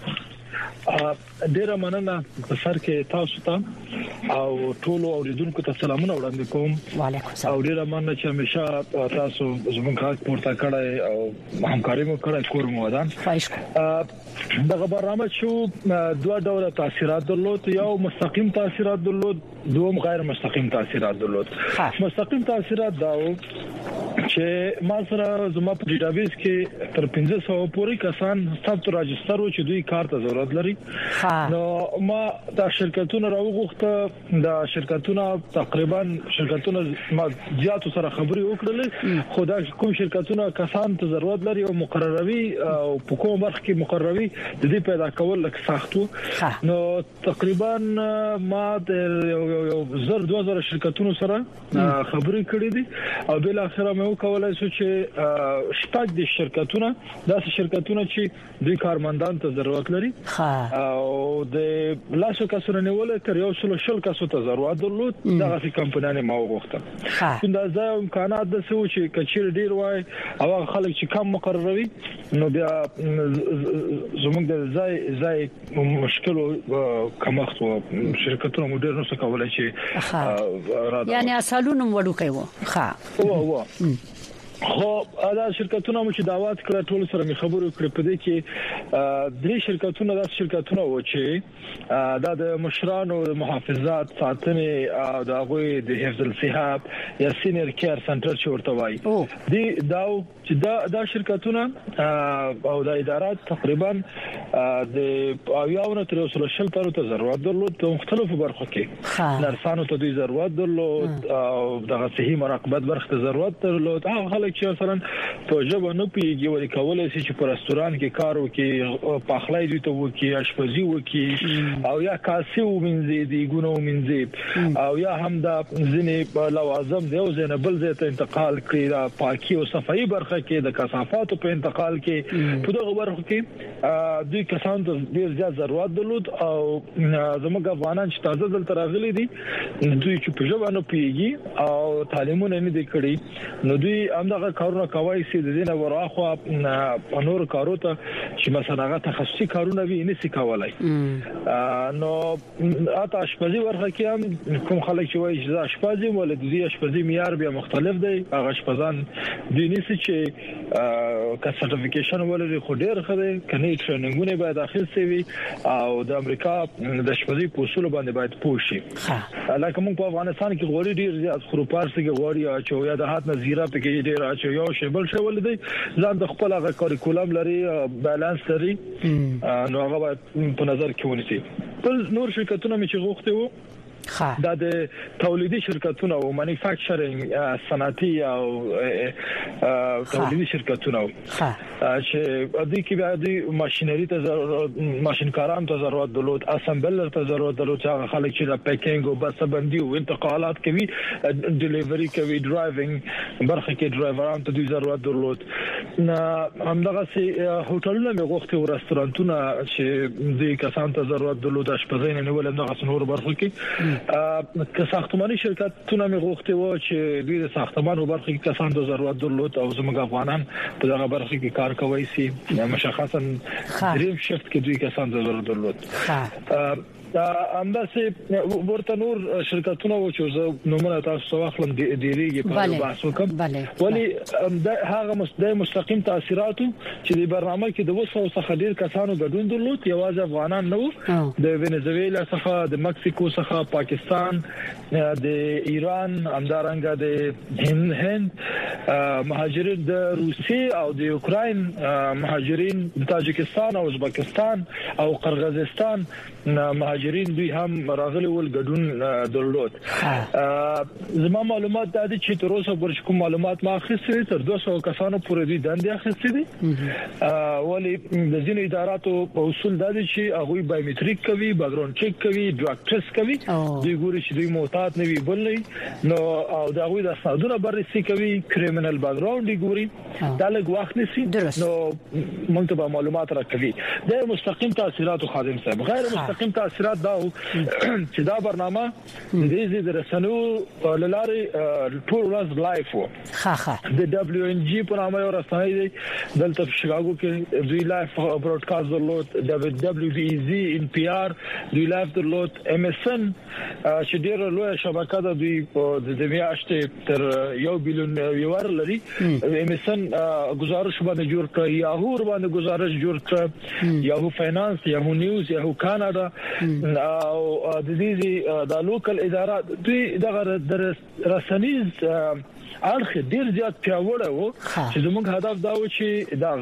ډیره مننه په سر کې تاسو ته او ټول اوریدونکو ته سلامونه وړاندې کوم. وعلیکم السلام. او ډیره مننه چې همیشه تاسو زموږ کار پورته کړی او همکاري مو کړی کور مو ودان. خواهش کوم. دغه برنامه شو دوه ډول تاثیرات درلود، یو مستقیم تاثیرات درلود، دوم غیر مستقیم تاثیرات درلود. مستقیم تاثیرات دا چې ما سره زما په ډیټابیس کې تر پنځه سوه پورې کسان ثبت راجستر و چې دوی کار ته ضرورت لري نو ما دا شرکتونه راوغوښته دا شرکتونه تقریبا شرکتونه ما زیاتو سره خبري وکړل خو دا کوم شرکتونه کسان ته ضرورت لري او مقرروي او په کوم برخه کې مقرروي د دې پیدا کول لک سختو نو تقریبا ما د یو زر دوه زره شرکتونو سره خبري کړې دي او بل اخر مې وکولای شو چې شپږ د شرکتونه داسې شرکتونه چې دوی کارمندان ته ضرورت لري او د لاسو کسونه نیول تر یو سل شل کسو ته ضرورت درلود دغه کمپنیانه ما وغوښته دا ځای امکانات د سو چې کچیر ډیر وای او خلک چې کم مقرروي نو بیا زموږ د ځای ځای مشکل کمښت او شرکتونه مو ډیر نو څه کولای شي یعنی اصلونه وړو کوي ها او خو دا شرکتونه مو چې دعوت کړه ټول سره می خبرو کړې په دې کې درې شرکتونه د شرکتونه و چې دا د مشرانو محافظات ساتنه او د غوي د حفظ الصحه یا سینیر کیر سنټر چې ورته وایي دی دا چې دا دا شرکتونه او د ادارات تقریبا د اویاونه تر اوسه شل پرو ته ضرورت درلود په مختلفو برخو کې نرسانو ته دوی ضرورت درلود او د صحي مراقبت برخه ته ضرورت درلود هغه چې مثلا په ژبه نه پیږي ولې کولای شي چې په رستوران کې کار وکړي پخلای دي ته وکړي اشپزي وکړي او یا کاسي ومنځي دي ګونو ومنځي او یا هم دا ځنې لوازم دی او ځنه بل ځای ته انتقال کړي دا پاکي او صفائی برخه کې د کثافاتو په انتقال کې په دغه برخه کې دوی کسان ته ډیر زیات ضرورت درلود او زموږ افغانان چې تازه دلته راغلي دي دوی چې په ژبه نه پیږي او تعلیمونه نه دي کړی نو دوی هم دغه کارونه کوي چې د دې نه وراخوا په نور کارو ته چې مثلا هغه تخصصي کارونه وي نه سي کولای نو اته اشپزي ورخه کې هم کوم خلک چې وایي چې اشپزي ولې د دې اشپزي معیار بیا مختلف دی هغه اشپزان د نيسي چې کا سرټیفیکیشن ولري خو ډیر خدای کني ټریننګونه باید اخیستي وي او د امریکا د اشپزي په اصول باندې باید پوه شي لکه موږ په افغانستان کې غوړي ډیر زیات خروپارس کې غوړي او یا د هات نظیره په ډیر اچو یو شی بل شی ولدي ځان د خپل هغه کاریکولم لري بیلانس لري نو هغه په نظر کې ونیسي بل نور شرکتونه چې غوښته وو دا د تولیدي شرکتونه او مانیفیکچرینګ صنعتي او تولیدي شرکتونه چې د دې کې بیا د ماشينري ته ماشينکاران ته ضرورت درلود اسمبلر ته ضرورت درلود چې خلک چې د پیکینګ او بسبندي او انتقالات کوي ډیلیوري کوي ډرایوینګ برخه کې ډرایوران ته د ضرورت درلود همدغه سي هوټلونه مې غوښتي او رستورانتونه چې د کسان ته ضرورت درلود اشپزین نه ولې دغه نور برخه کې که ساختماني شرکتونه مې غوښتي وو چې دوی د ساختمانو برخه کې کسان ته ضرورت درلود او زموږ افغانان په دغه برخه کې کار کوي سي مشخصا دریم شفت کې دوی کسان ته ضرورت درلود دا همداسې ورته نور شرکتونه و چې نومونه تاسو واخلم د دیریږي په بحث وکم ولی هغه مستقیم مستقیم تاثیرات چې د برنامه کې د وسو څخه ډیر کسانو ګډون درلود یوازې افغانان نه د وینزویلا څخه د مکسیکو څخه پاکستان د ایران همدارنګه د هند مهاجرین د روسیې او د یوکرين مهاجرین د تاجکستان او ازبکستان او قرغیزستان مهاجرین دوی هم راغلي ول ګډون درلود زما معلومات د دې چې تر اوسه ورش کوم معلومات ما اخیستې تر دوه سوه کسانو پورې دوی دندې اخیستې دي ولی د ځینې اداراتو په اصول د دې چې هغه بایومټریک کوي بیکګراوند چک کوي ډراګ ټیسټ کوي دوی ګوري چې دوی معتاد نه وي بل نه نو او دا غوي د سودونه بررسي کوي کریمینل بیکګراوند دی ګوري دا لږ وخت نسی نو موږ ته معلومات راکوي د مستقیم تاثیرات خادم صاحب غیر مستقیم تاثیرات دا چې دا برنامه د دې د رسنو لارې ټول ورځ لایف وو ها ها د دبليو ان جي په نامه یو رسنۍ دی دلته په شیکاګو کې دوی لایف براډکاسټ درلود د دبليو بي زي ان پي ار دوی لایف درلود ام اس ان چې ډېر لوی شبکه ده دوی د میاشتې تر یو بیلیون ویور لري ام اس ان گزارش باندې جوړ کړ یاهو باندې گزارش جوړ کړ یاهو فاینانس یاهو نیوز یاهو کاناډا او د دې د لوکل ادارات دوی دغه رسنیز اړخ ډیر زیات پیاوړی وو چې زموږ هدف دا و چې دا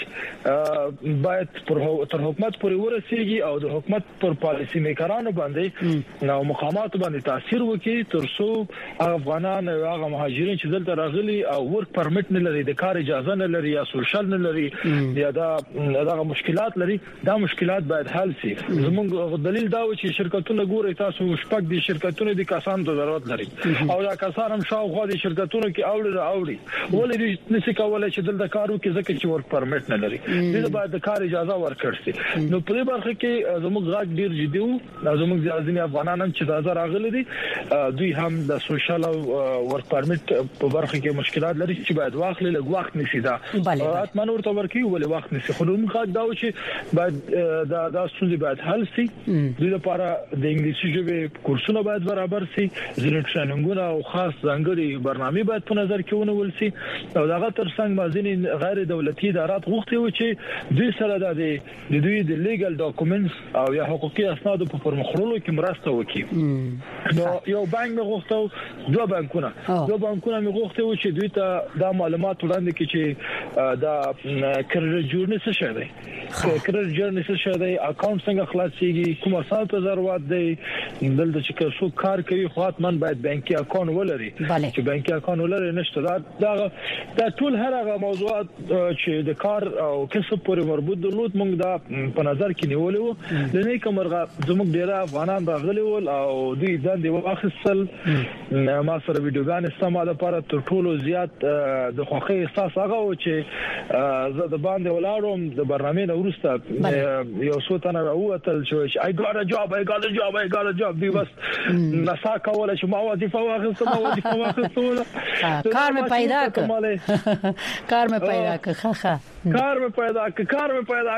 غاک باید تر حکومت پورې ورسیږي او د حکومت پر پالیسي میکرانو باندې نو مقامات باندې تاثیر وکړي تر څو افغانان او هغه مهاجرین چې دلته راغلي او ورک پرمټ نه لري د کار اجازه نه لري یا سوشل نه لري یا دا دغه مشکلات لري دا مشکلات باید حل شي زموږ دلیل دا و چې شرکتونه ګوري تاسو شپږ دي شرکتونه دي کسان ته ضرورت لري او دا کسان هم شاوخوا دي شرکتونه کې اوړي اوړي ولې دې نشي کولای چې دلته کار وکړي ځکه چې ورک پرمټ نه لري دې باید د کار اجازه ورکړي شي نو په دې برخه کې زموږ غاټ ډیر جدي وو زموږ ځینې افغانان هم چې دا راغلي دي دوی هم د سوشل او ورک پرمټ په برخه کې مشکلات لري چې باید واخلي لږ وخت نشي دا اتمن ورته ورکی ولې وخت نشي خو موږ غاټ دا و چې باید دا د ستونزې باید حل شي دوی لپاره د انګلیسي ژبې کورسونه باید برابر شي ځینې ټریننګونه او خاص ځانګړي برنامه باید په نظر کې ونیول شي او دغه ترڅنګ مازینی غیر دولتي ادارات غوښتي و چې دوی سره د دوی د لیګل ډاکومنټس او یا حقوقي اسناد په پرمخړولو کې مرسته وکړي نو یو بانک مې غوښتو دوه بانکونه دوه بانکونه مې غوښتو چې دوی ته دا معلومات وړاندې کړي چې دا کریډټ جورنال څه شی دی کریډټ جورنال څه شی دی اکاونټ څنګه خلاصيږي کوم اساس ته ضرورت دی دلته چې څوک کار کوي خو حتمن باید بانکي اکاونټ ولري چې بانکي اکاونټ ولري نشته دا دا دا ټول هر هغه موضوعات چې د کار او کسب پورې مربوط دي نو موږ دا په نظر کې نیولې وو د نه کومرغه زموږ ډیر افغانان راغلي ول او دوی ځان دی واخصل ما سره ویډیوګان استعمال لپاره تر ټولو زیات د خوخي احساس هغه و چې زه د باندې ولاړم د برنامه نه ورسته یو څو تنه راوتل چې I got a job I got a job I got a job دی بس نسا کوله چې ما وظیفه واخیسته ما وظیفه واخیسته کار مې پیدا کړ کار مې پیدا کړ ښه ښه کار مې پیدا کړ کار مې پیدا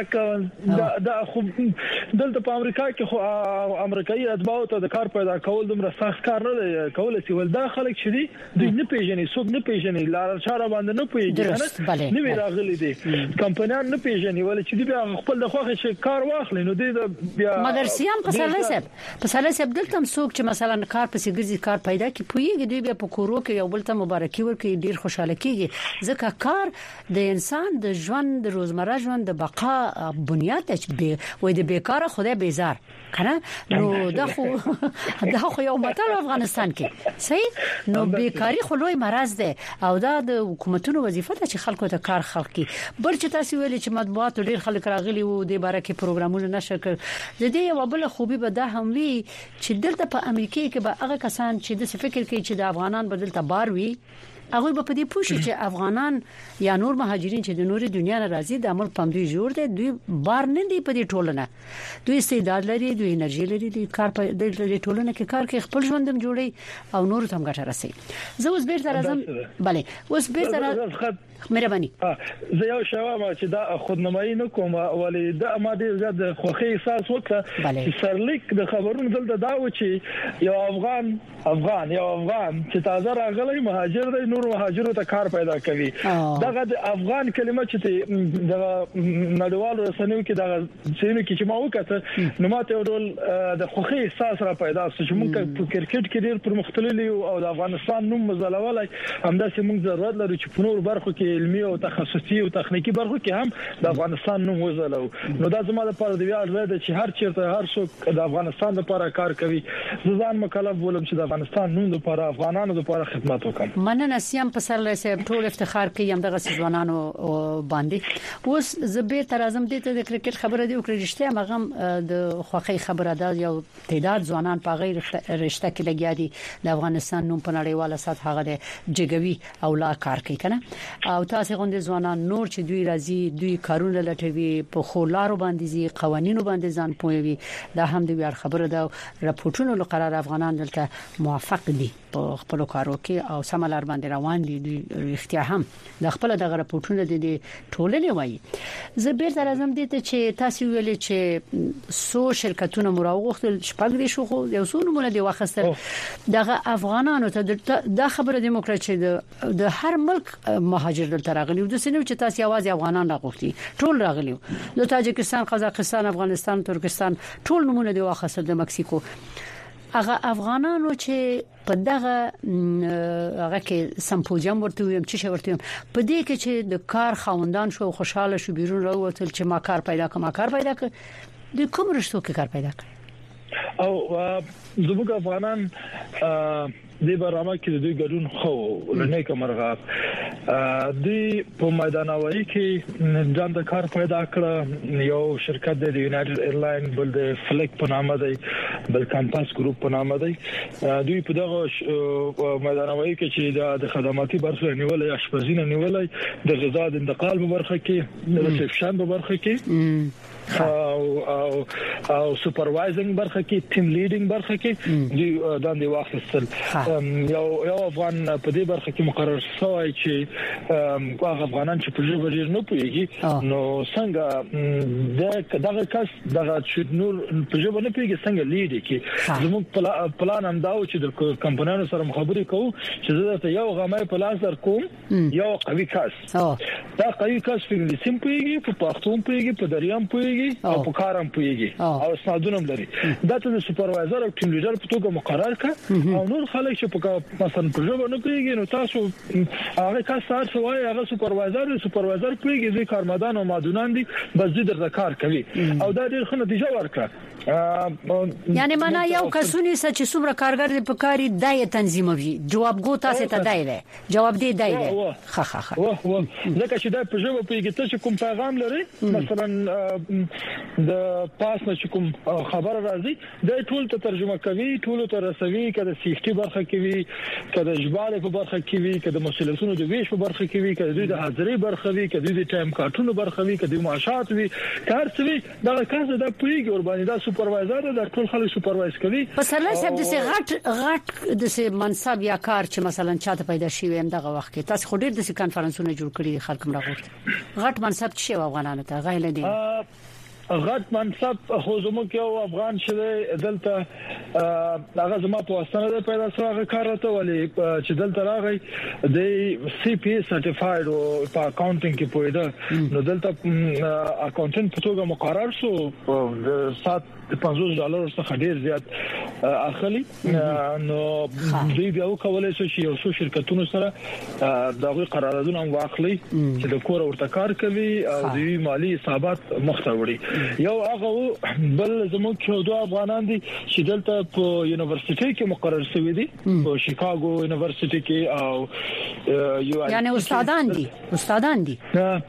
کړ دا خو دلته په امریکا کې خو امریکایي اتباع ته د کار پیدا کول دومره سخت کار نه دی کولای شي ول دا خلک چې دي دوی نه پیژني څوک نه پیژني لار چاره باندې نه پیژني نه وی راغلي دي کمپنیان نه پیژني ول چې دوی خپل د خوخه شي کار واخلي نو دوی بیا مګر سیام په سلسله په سلسله دلته څوک چې مثلا کار په سیګرزي کار پیدا کی پویږي دوی بیا په کورو کې یو بل ته مبارکي ورکړي ډیر خوشاله کیږي ځکه کار د انسان د ژوند د روزمره ژوند د بقا بنیاد دی وای د بیکاره خدای بیزار کنه نو دا خو دا خو یو مطلب افغانستان کې صحیح نو بیکاری خو لوی مرض دی او دا د حکومتونو وظیفه ده چې خلکو ته کار خلق کی بل چې تاسو ویلي چې مطبوعات ډیر خلک راغلي وو د باره کې پروګرامونه نشر کړ د دې یو بل خوبي به دا هم وی چې دلته په امریکا کې به هغه کسان چې د فکر کوي چې د افغانان بدلته بار وي هغه به په دې پوښي چې افغانان یا نور مهاجرین چې د نوري دنیا نه راځي د عمل پم دوی جوړ دي دوی بار نه دی په دې ټولنه دوی استعداد لري دوی انرژي لري دوی کار په دې ټولنه کې کار کوي خپل ژوندم جوړي او نور ته هم ګټه رسي زه اوس بیرته راځم bale اوس بیرته مهرباني زه یو شوام چې دا خودنمایي نه کوم ولې دا ما دې زیات خوخي احساس وکړ چې سرلیک د خبرونو دلته دا و چې یو افغان افغان یو افغان چې تازه راغلی مهاجر دی نور مهاجرو ته کار پیدا کوي دغه د افغان کلمه چې د نړیوالو رسنیو کې دغه څنګه کې چې ما وکړه نو ماته یو ډول د خوخي احساس را پیدا شو چې موږ په کرکټ کې ډیر پرمختللي او د افغانستان نوم مزلولای همداسې موږ ضرورت لرو چې په نور برخو کې علمي او تخصصي او تخنیکی برخو کې هم د افغانستان نوم وزلو نو دا زموږ لپاره د ویاړ ځای دی چې هر چیرته هر څوک د افغانستان لپاره کار کوي ځان مکلف بولم چې د افغانستان نوم لپاره افغانانو لپاره خدمت وکړم مننه سیام په سر له ټول افتخار کوي هم دغه ځوانانو باندې اوس زبیر تر اعظم دې ته د کرکټ خبره دی او کرکټ مغم د خوخي خبره ده یو تعداد ځوانان په غیر رشته کې لګیا دي د افغانستان نوم په نړیواله سطح هغه جګوي او لا کار کوي کنه او تاسو غوندې ځوانان نور چې دوی راځي دوی کارونه لټوي په خولارو باندې زی قوانینو باندې ځان پوي دا هم د ویار خبره ده راپورټونو لپاره افغانان دلته موافق دي په خپل کارو کې او سملار باندې روان دي دوی اختیار هم د خپل د راپورټونو د ټولنې وایي زه بیرته راځم دي ته چې تاسو ویلې چې سو شرکتونه مراوغتل شپږ دي شو خو یو څو نمونه دی واخستل دغه افغانانو ته د خبره دیموکراسي د هر ملک مهاجر دلته راغلي د سینو چې تاسو یوازې افغانان راغوښتي ټول راغلي د تاجکستان قزاقستان افغانستان ترکستان ټول نمونه دی واخصل د مکسیکو هغه افغانانو چې په دغه هغه کې سمپوزیم ورته ویم چې ورته په دې کې چې د کار خوندان شو خوشاله شو بیرون راوتل چې ما کار پیدا کړم ما کار پیدا کړ د کوم رشتو کې کار پیدا کړ او زموږ افغانان د برنامه کې د دوی ګډون خو لنه کومرغه د په میدان وایي کې ځان د کار پیدا کړ یو شرکت د یونایټډ ایرلاین بل د فلیک په نامه دی بل کمپاس ګروپ په نامه دی دوی په دغه میدان وایي کې چې د خدماتي برخه نیولې اشپزینه نیولې د غذا د انتقال په برخه کې د ریسپشن په برخه کې او او او سپروایزینګ برخه کې ټیم لیډینګ برخه کې دوی د دې واخستل یو یو افغان په دې برخه کې مقرر شوی چې هغه افغانان چې په ژبه ډیر نه پوهیږي نو څنګه دغه کس دغه چې نور په ژبه نه پوهیږي څنګه لیډ کی زموږ پلان هم دا و چې د کمپنیانو سره خبرې کوو چې زه ته یو غمای په لاس در کوم یو قوي کس دا قوي کس په انګلیسي پوهیږي په پښتو پوهیږي په دریام پوهیږي او په کارم پوهیږي او استادونه لري دا ته د سپروایزر او ټیم لیډر په توګه مقرر کړ او نور خلک چې په مثلا په ژبه نه پوهیږي نو تاسو هغه کس تاسو وایي هغه سپروایزر سپروایزر پوهیږي چې کارمندان او مادونان دي بس دې در کار کوي او دا ډېر ښه نتیجه ورکړه یعنی معنا یو کسونی چې څومره کارګر په کاری دای تنظیموي جوابګو تاسو ته دایره جواب دی دایره خه خه خه لکه چې دا په ژبه پوهیږي ته کوم پیغام لري مثلا د پاس نه کوم خبر راځي د ټول ته ترجمه کوي ټول ته رسوي کله سیفټي برخه کوي کله ژباړه په برخه کوي کله مسؤلیتونو د ویش په برخه کوي کله د حاضرۍ برخه کوي کله د ټایم کارتونو برخه کوي کله معاشات وي کار څه دا کار د پویګ ور باندې دا سپروایزر د ټول خلک سپروایز کوي په سره صاحب د سه غټ غټ د سه منصب یا کار چې مثلا چاته پیدا شي ويم دغه وخت کې تاسو خو ډیر د سه کانفرنسونه جوړ کړی خلک راغورت غټ منصب چې افغانانو ته غایل دي غټ منصب خو زموږ یو افغان شوی دلته هغه زما په واسطه پیدا شوی کار ته ولې چې دلته راغی د سی پی سرټیفاید او په اکاونټینګ کې پوهیده نو دلته اکاونټنټ په توګه مقرر شو د سات پنځوس ډالر څخه ډیر زیات اخلي نو دوی بیا وکولای شي چې یو څو شرکتونو سره دغه قراردادونه واخلي چې د کور ورته کار کوي او دوی مالی حسابات مختوړي یو هغه بل زموږ یو دوه افغانان دي چې دلته په یونیورسيټي کې مقرر شوی دي په شیکاګو یونیورسيټي کې او یعنی استادان دي استادان دي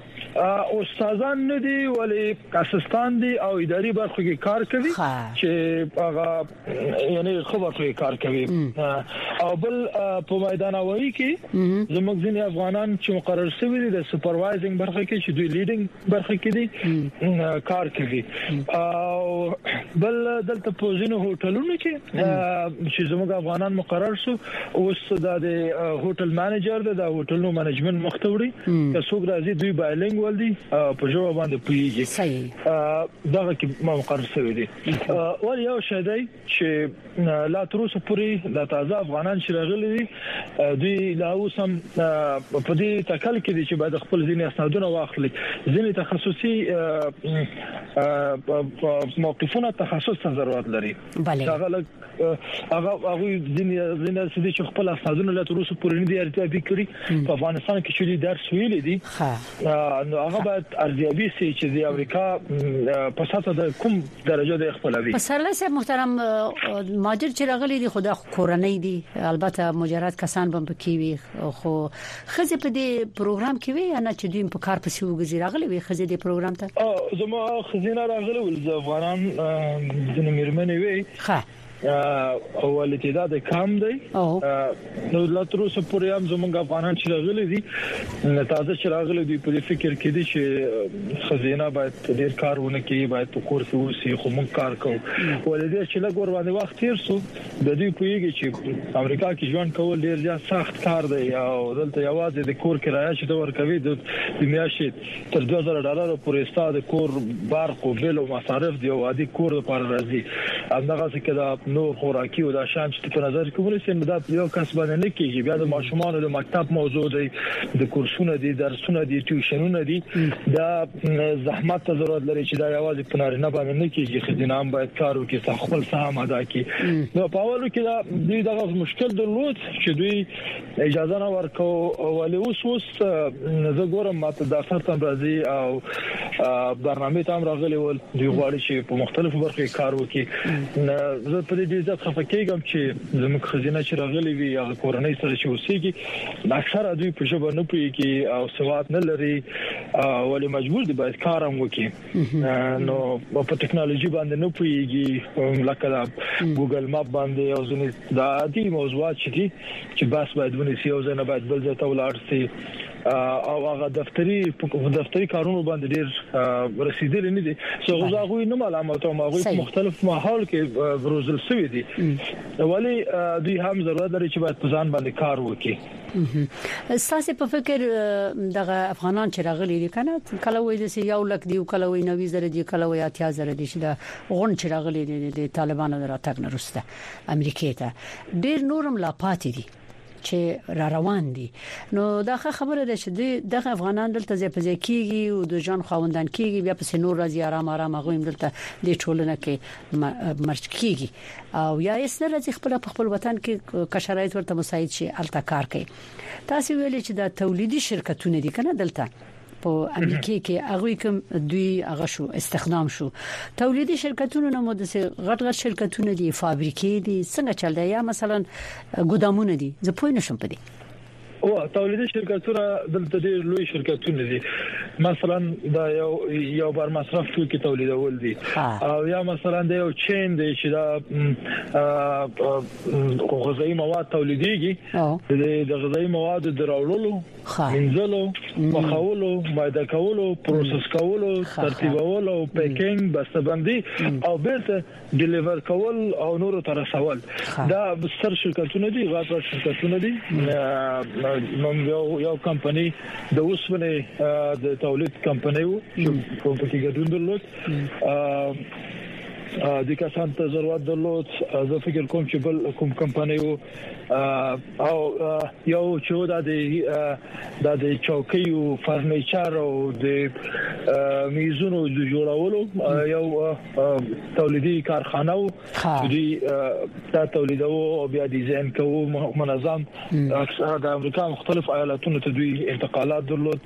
استادان نه دي ولې اسستان دي او اداري برخه کې کار کوي چې هغه یعنی خبر کوي کار کوي او بل په میدان وایي کې زموږ ځینې افغانان چې مقرر شوی دي د سپروایزینګ برخه کې چې دوی لیډینګ برخه کې دي کار کوي او بل دلته په ځینو هوټلونو کې چې زموږ افغانان مقرر شو اوس د هوټل مانیجر د هوټلونو منیجمنت مختوري که څوک راځي دوی بایلینګ ولدي په جواب باندې پويږي صحیح دغه کې مقرر شوی دي ول یو شی دی چې لا تر اوسه پورې د تازه افغانان چې راغلي دي دوی لا اوس هم په دې تکل کې دي چې باید خپل ځینې اسنادونه واخلي ځینې تخصصي موقفونه تخصص ته ضرورت لري هغه هغه هغه ځینې ځینې چې خپل اسنادونه لا تر اوسه پورې نه دي ارتباطي کړی په افغانستان کې چې درس ویلي دي نو هغه باید ارزیابي سي چې د امریکا په ساته د کوم درجه د خپلوي په سره سه محترم ماجر چې راغلي دي خدا کورنۍ دي البته مجرد کسان بم پکې وي خو خزه په دې پروګرام کې وي نه چې دوی په کار پسې وګزي راغلي وي خزه دې پروګرام ته زما خزینه راغلي ول افغانان د نمیرمنې وي ښه اول تعداد کم دی نو لا تر اوسه پورې هم زموږ افغانان چې راغلي دي تازه چې راغلي دي په فکر کې دي چې خزینه باید ډیر کارونه کوي باید په کور کې وسی خو موږ کار کوو ولې چې لګ ور باندې وخت تیر سو د دې کویږي چې امریکا کې ژوند کول ډیر زیات سخت کار دی او دلته یوازې د کور کرایه چې د ورکوي د میاشتې تر دوه زره ډالر پورې ستاسو کور برق او بل او مصارف دی او عادي کور لپاره راځي همدغه څه کې نور خوراکي او د شان چې په نظر کې ونیسي دا یو کس باندې نه کیږي بیا د ماشومان د مکتب موضوع دی د کورسونو دي درسونه دي ټیوشنونه دي دا زحمت ته ضرورت لري چې دا یوازې په نارینه باندې نه کیږي خدینه هم باید کار وکړي خپل سهم ادا کړي نو په اول کې دا دوی دغه مشکل درلود چې دوی اجازه نه ورکو ولې اوس اوس زه ګورم ماته د افسر تم راځي او برنامه تام راغلي ول دوی غواړي چې په مختلفو برخو کې کار وکړي زه په دې ځکه خفه کېږم چې زموږ خزینه چې راغلي وي هغه کورنۍ سره چې اوسېږي اکثره دوی په ژبه نه پوهیږي او سواد نه لري ولې مجبور دي باید کار هم وکړي نو په ټکنالوژي باندې نه پوهیږي لکه دا ګوګل ماپ باندې او ځینې د عادي موضوعات چې بس باید ونیسي او ځنه باید بل ځای ته ولاړ شي او هغه دفتری دفتری کارونه باندې ډیر رسیدلې نه دي څو غوښغوي نه معلومات او ماغوي مختلف ماحول کې بروزل سوي دي ولی دوی هم ضرورت لري چې باید په ځان باندې کار وکړي اساسي په فکر دغه افغانان چې راغلي دي کنه کله وایي چې یو لک دی کله وایي نوي زره دي کله وایي اتیا زره دي چې دا غون چې راغلي دي د طالبانو دراتګ نه رسته امریکای ته ډیر نورم لا پاتې دي چې را روان دي نو دا خبره ده چې دغه افغانان دلته ځای په ځای کیږي او د ځان خواوندان کیږي بیا په نور راځي آرام آرام غویم دلته د ټولنه کې مرچ کیږي او یا یې سره چې خپل په خپل وطن کې کشرایت ورته مساعد شي الته کار کوي تاسو ویلي چې د تولیدي شرکتونه دي کنه دلته په امریکا کې هغه کوم دوی هغه شو استخدام شو تولیدي شرکتونو نه مو د غټ غټ شرکتونه دي فابریکې دي څنګه چل دی یا مثلا ګودامونه دي زه پوه نشم په دې او تولیدي شرکتونه دلته ډېر لوی شرکتونه دي مثلا دا یو یو بار مصرف توکي تولیدول دي او یا مثلا د یو چین دی چې دا غذایی مواد تولیديږي د غذایی مواد دراوړلو منځلو مخاولو ماده کولو پروسس کولو ترتیبولو پیکینګ بسته‌بندي او بیرته ډیلیور کول او نورو ته رسول دا ستر شرکتونه دي غاټ شرکتونه دي نو یو یو کمپنی د اوسمنه د تولید کمپنی وو چې په کې ګډون درلود د کسان ته ضرورت درلود زه فکر کوم چې بل کوم کمپنی وو او یو چې دا د د چوکۍ او فرنیچر او د میزونو د جوړولو یو تولیدي کارخانه وو چې دا تولیدو او بیا ډیزاین کوو منظم اکثره د امریکا مختلف ایالتونو ته دوی انتقالات درلود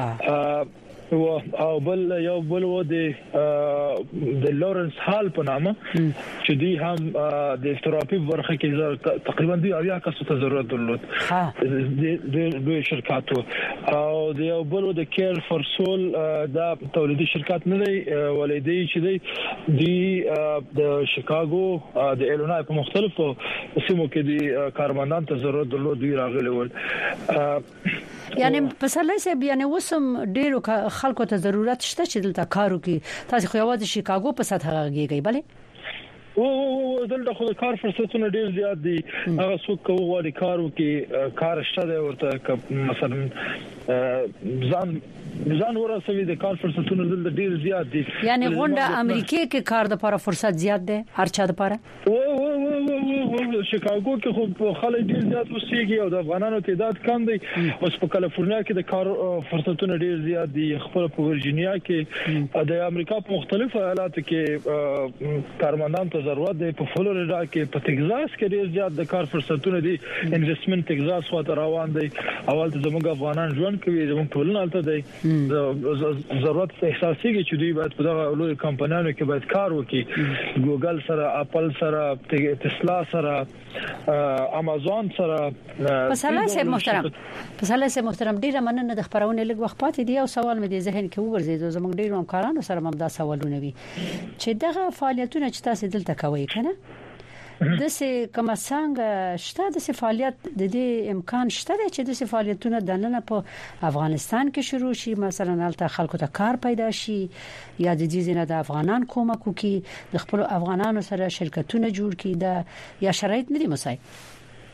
او بل یو بل و د لورنس هال په نامه چې دی هم د تراپی ورخه کې تقریبا دی اویا کسو ته ضرورت درلود د د شرکتو او د یو بل د کیر فور سول دا تولیدي شرکت نه دی ولیدي چې دی دی د شیکاګو د ایلینوای په مختلفو سیمو کې دی کارمندان ته ضرورت درلود دی راغلي ول یعنی په سره سه یعنی وسم ډیرو خلکو ته ضرورت شته چې دلته کارو کې تاسو خو یوازې شیکاګو په سطح غږیږي bale او دلته خو کار فرصتونه ډیر زیات دي هغه څوک کوي کارو کې کار شته ورته مثلا ځان ځان ورسوي د کار فرصتونه دلته ډیر زیات دي یعنی غونډه امریکای کې کار د لپاره فرصت زیات دی هر چا لپاره او او شیکاګو کې خو خلک ډیر زیات اوسېږي او د افغانانو تعداد کم دی اوس په کالیفورنیا کې د کار فرصتونه ډیر زیات دي خپل په ورجینیا کې د امریکا په مختلفو ایالاتو کې کارمندان ته ضرورت دی په فلوریدا کې په تگزاس کې ډیر زیات د کار فرصتونه دي انویسټمنت تگزاس خواته روان دی اول ته زموږ افغانان ژوند کوي زموږ ټولنه الته دی ضرورت احساسيږي چې دوی باید په دغه لوی کمپنیانو کې باید کار وکړي ګوګل سره اپل سره تسلا سره امازون سره پساله سه محترم پساله سه محترم ډیره مننه د خبرونه لږ وخت پاتې دی او سوال مې د ذهن کې وګرځید زموږ ډیرو همکارانو سره مبدا سوالونه وي چې دغه فعالیتونه چې تاسو دلته کوي کنه د څه کوم څنګه شته د فعالیت د دې امکان شته چې د فعالیتونو د نن په افغانستان کې شروع شي مثلا الته خلکو ته کار پیدا شي یا د دې نه د افغانان کومک وکړي د خپل افغانانو سره شرکتونه جوړ کړي دا یا شرایط نه دي مساعد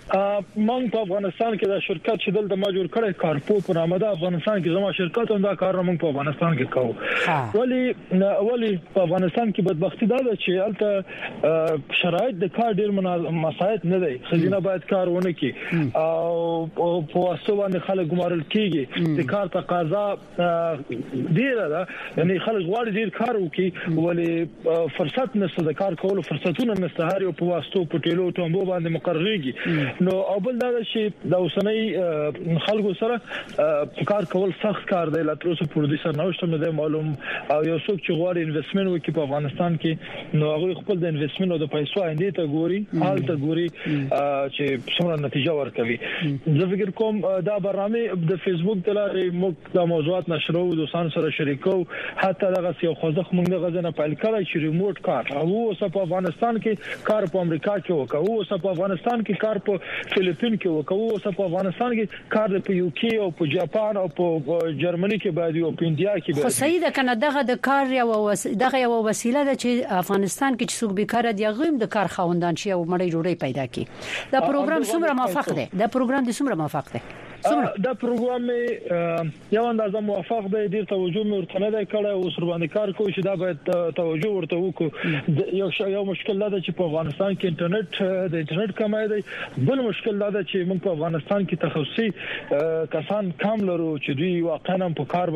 مونږ په افغانستان کې د شرکت چې دلته ما جوړ کړی کارپو په نامه د افغانستان کې زموږ شرکت هم دا کار موږ په افغانستان کې کوو. ولی ولی په افغانستان کې بدبختی دا ده چې البته شرایط د کار ډیر مساعد نه دی. خزینه باید کار ونه کړي او په واسطه باندې خلک ګمارل کیږي. د کار تقاضا ډیره ده، یعنی خلک غواړي ډیر کار وکړي ولی فرصت نشته د کار کولو، فرصتونه نشته. هر یو په واسطه په ټیلو ټومبو باندې مقرریږي. نو او بل دا چې د اوسنۍ خلکو سره کار کول سخت کار دی. لا تر اوسه پروډوسر نوښت نه دی معلوم او یو څوک چې غواړي انویسټمنټ وکړي په افغانستان کې نو هغه خپل د انویسټمنټ او د پیسو آینده ته ګوري، حال ته ګوري چې څومره نتیجه ورکوي. زه فکر کوم دا برنامه د فیسبوک د لارې موږ د موضوعات نشرو دوستان سره شریکو. حتی دغه یو خوځښت موږ د غزنه پیل کړی چې ریموټ کار او اوس په افغانستان کې کار په امریکا کې وکړو، اوس په افغانستان کې کار په فلیپین کې وکړو، اوس په افغانستان کې کار په یو کې او په جاپان او په جرمني کې باید او په انډیا کې باید. خو صحیح ده کنه دغه د کار یو دغه یو وسیله ده چې افغانستان کې چې څوک بیکاره دی غویم د کار خوندان شي او مړی جوړي پیدا کړي. دا پروګرام څومره موافق دی؟ دا پروګرام د څومره موافق دی؟ دا پروګرام یو اندازه موافق دی. ډیر توجه مې ورته نه دی کړی او سر باندې کار کوي چې دا باید توجه ورته وکړو. یو یو مشکل دا چې په افغانستان کې انټرنیټ د انټرنیټ کمای دی. بل مشکل دا چې موږ په افغانستان کې تخصصي کسان کم لرو چې دوی واقعا په کار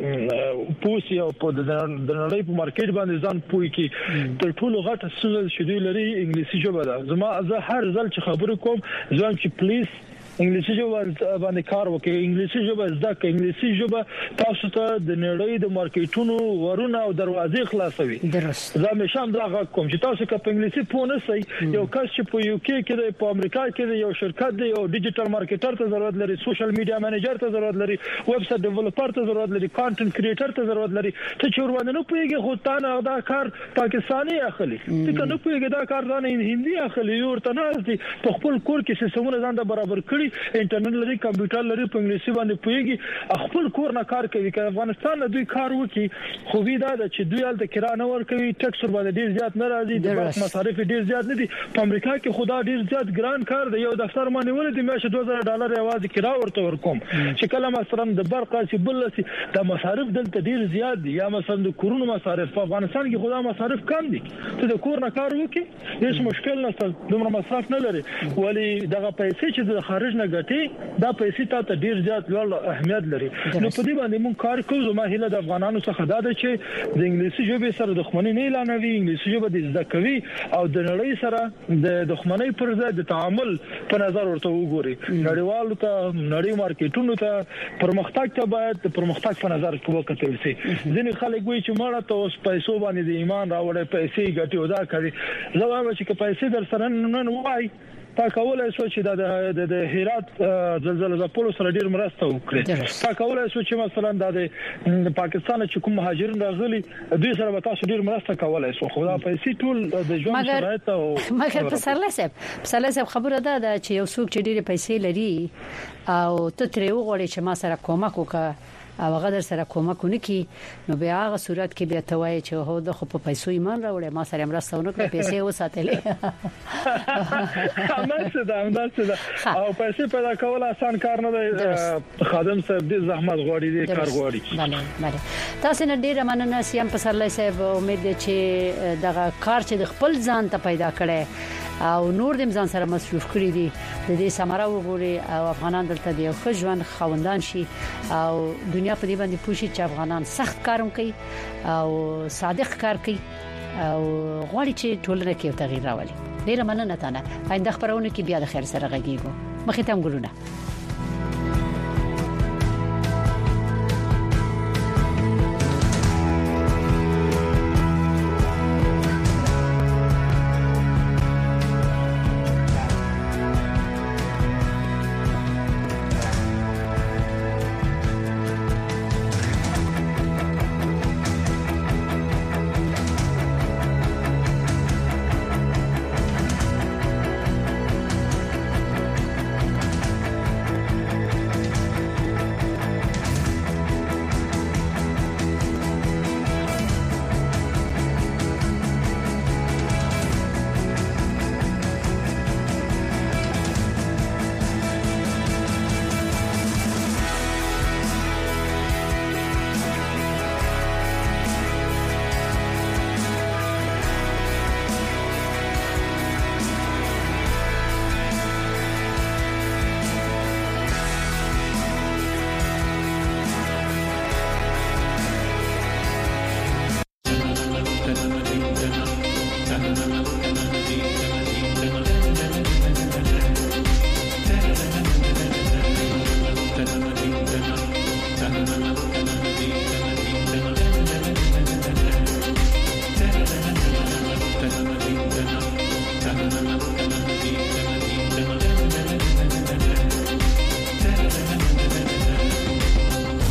باندې پوسی او په د نړۍ په مارکیټ باندې ځان پوي کې تر ټولو غټه څه چې دوی لري انګلیسي ژبه ده. زما زه هر ځل چې خبرې کوم ځم چې پلیز انګلیسي ژبه باندې کار وکړئ. انګلیسي ژبه زده کړئ. انګلیسي ژبه تاسو ته د نړۍ د مارکیټونو ورونه او دروازې خلاصوي. درست. زه همیشه دا غږ کوم چې تاسو که په انګلیسي پوه نه شئ، یو کس چې په یو کې کې په امریکا کې یو شرکت دی، یو ډیجیټل مارکیټر ته ضرورت لري، سوشل میډیا منیجر ته ضرورت لري، ویب سایټ ډیولپر ته ضرورت لري، کانټنټ کریټر ته ضرورت لري. ته چې ور باندې نه پوهیږي خو تا دا کار پاکستاني اخلي، ته که نه پوهیږي دا کار ځان هندي اخلي، ورته نه دي په خپل کور کې سیستمونه ځان د برابر کړي، انټرنیټ لري، کمپیوټر لري، په انګلیسي باندې پوهیږي، خپل کور نه کار کوي. که افغانستان دوی کار وکړي خو وی دا چې دوی الته کرا نه ور کوي، ټیکس ور باندې ډیر زیات نه راځي، د بس مصارف ډیر زیات نه دي. په امریکا کې خدا ډیر زیات ګران کار دی. یو دفتر باندې ولې د میاشت دوه زره ډالر یوازې کرا ورته ورکوم چې کله مثلا د برق چې بل سي د مصارف دلته ډیر زیات دي. یا مثلا د کورونو مصارف په افغانستان کې خدا مصارف کم دي. ته د کور نه کار وکړي هیڅ مشکل نشته، دومره مصرف نه لري. ولی دغه پیسې چې د خارج نه ګټي دا پیسې ته ډیر زیات لوړ اهمیت لري. نو په دې باندې موږ کار کوو. زما هیله د افغانانو څخه دا ده چې د انګلیسي ژبې سره دښمنۍ نه اعلانوي، انګلیسي ژبه د زده کوي او د نړۍ سره د دښمنۍ پر ځای د تعامل په نظر ورته وګوري. نړیوالو ته، نړۍ مارکیټونو ته، پرمختګ ته باید د پرمختګ په نظر کې وکتل شي. ځینې خلک وایي چې مړه ته اوس پیسو باندې د ایمان راوړې پیسې ګټي او دا کوي. زه وایم چې پیسې در سره نن وای تا کولای شو چې د د هرات زلزلې ځپلو سره ډیر مرسته وکړي. تا کولای شو چې مثلا د پاکستان چې کوم مهاجرین راغلي دوی سره به تاسو ډیر مرسته کولای شو. خو دا پیسې ټول د ژوند شرایط او مګر په سرلسب په سرلسب خبره ده چې یو څوک چې ډیر پیسې لري او ته ترې وغواړي چې ما سره کومک وکړه او هغه در سره کومک ونکي، نو بیا هغه صورت کې بیا توای چې هو د خو په پیسو ایمان راوړې ما سره مرسته ونکړه، پیسې وساتلې. همداسې ده همداسې ده. او پیسې پیدا کول آسان کار نه دی. خادم صاحب دې زحمت غواړي، دې کار غواړي. بله بله. تاسو نه ډیره مننه سیام پسرلی صاحب. امید ده چې دغه کار چې د خپل ځان ته پیدا کړي او نور د ځان سره مصروف کړی دي د دې ثمره وګوري او افغانان دلته د ښه ژوند خوندان شي او دنیا په دې باندې پوښي چې افغانان سخت کارم کوي او صادق کار کوي او غواړي چې ټولنه کې تغییر راولي. ډیره مننه تانه. آینده خبرونه کې بیا د خیر سره غږیږو. مخې ته هم ګلونه.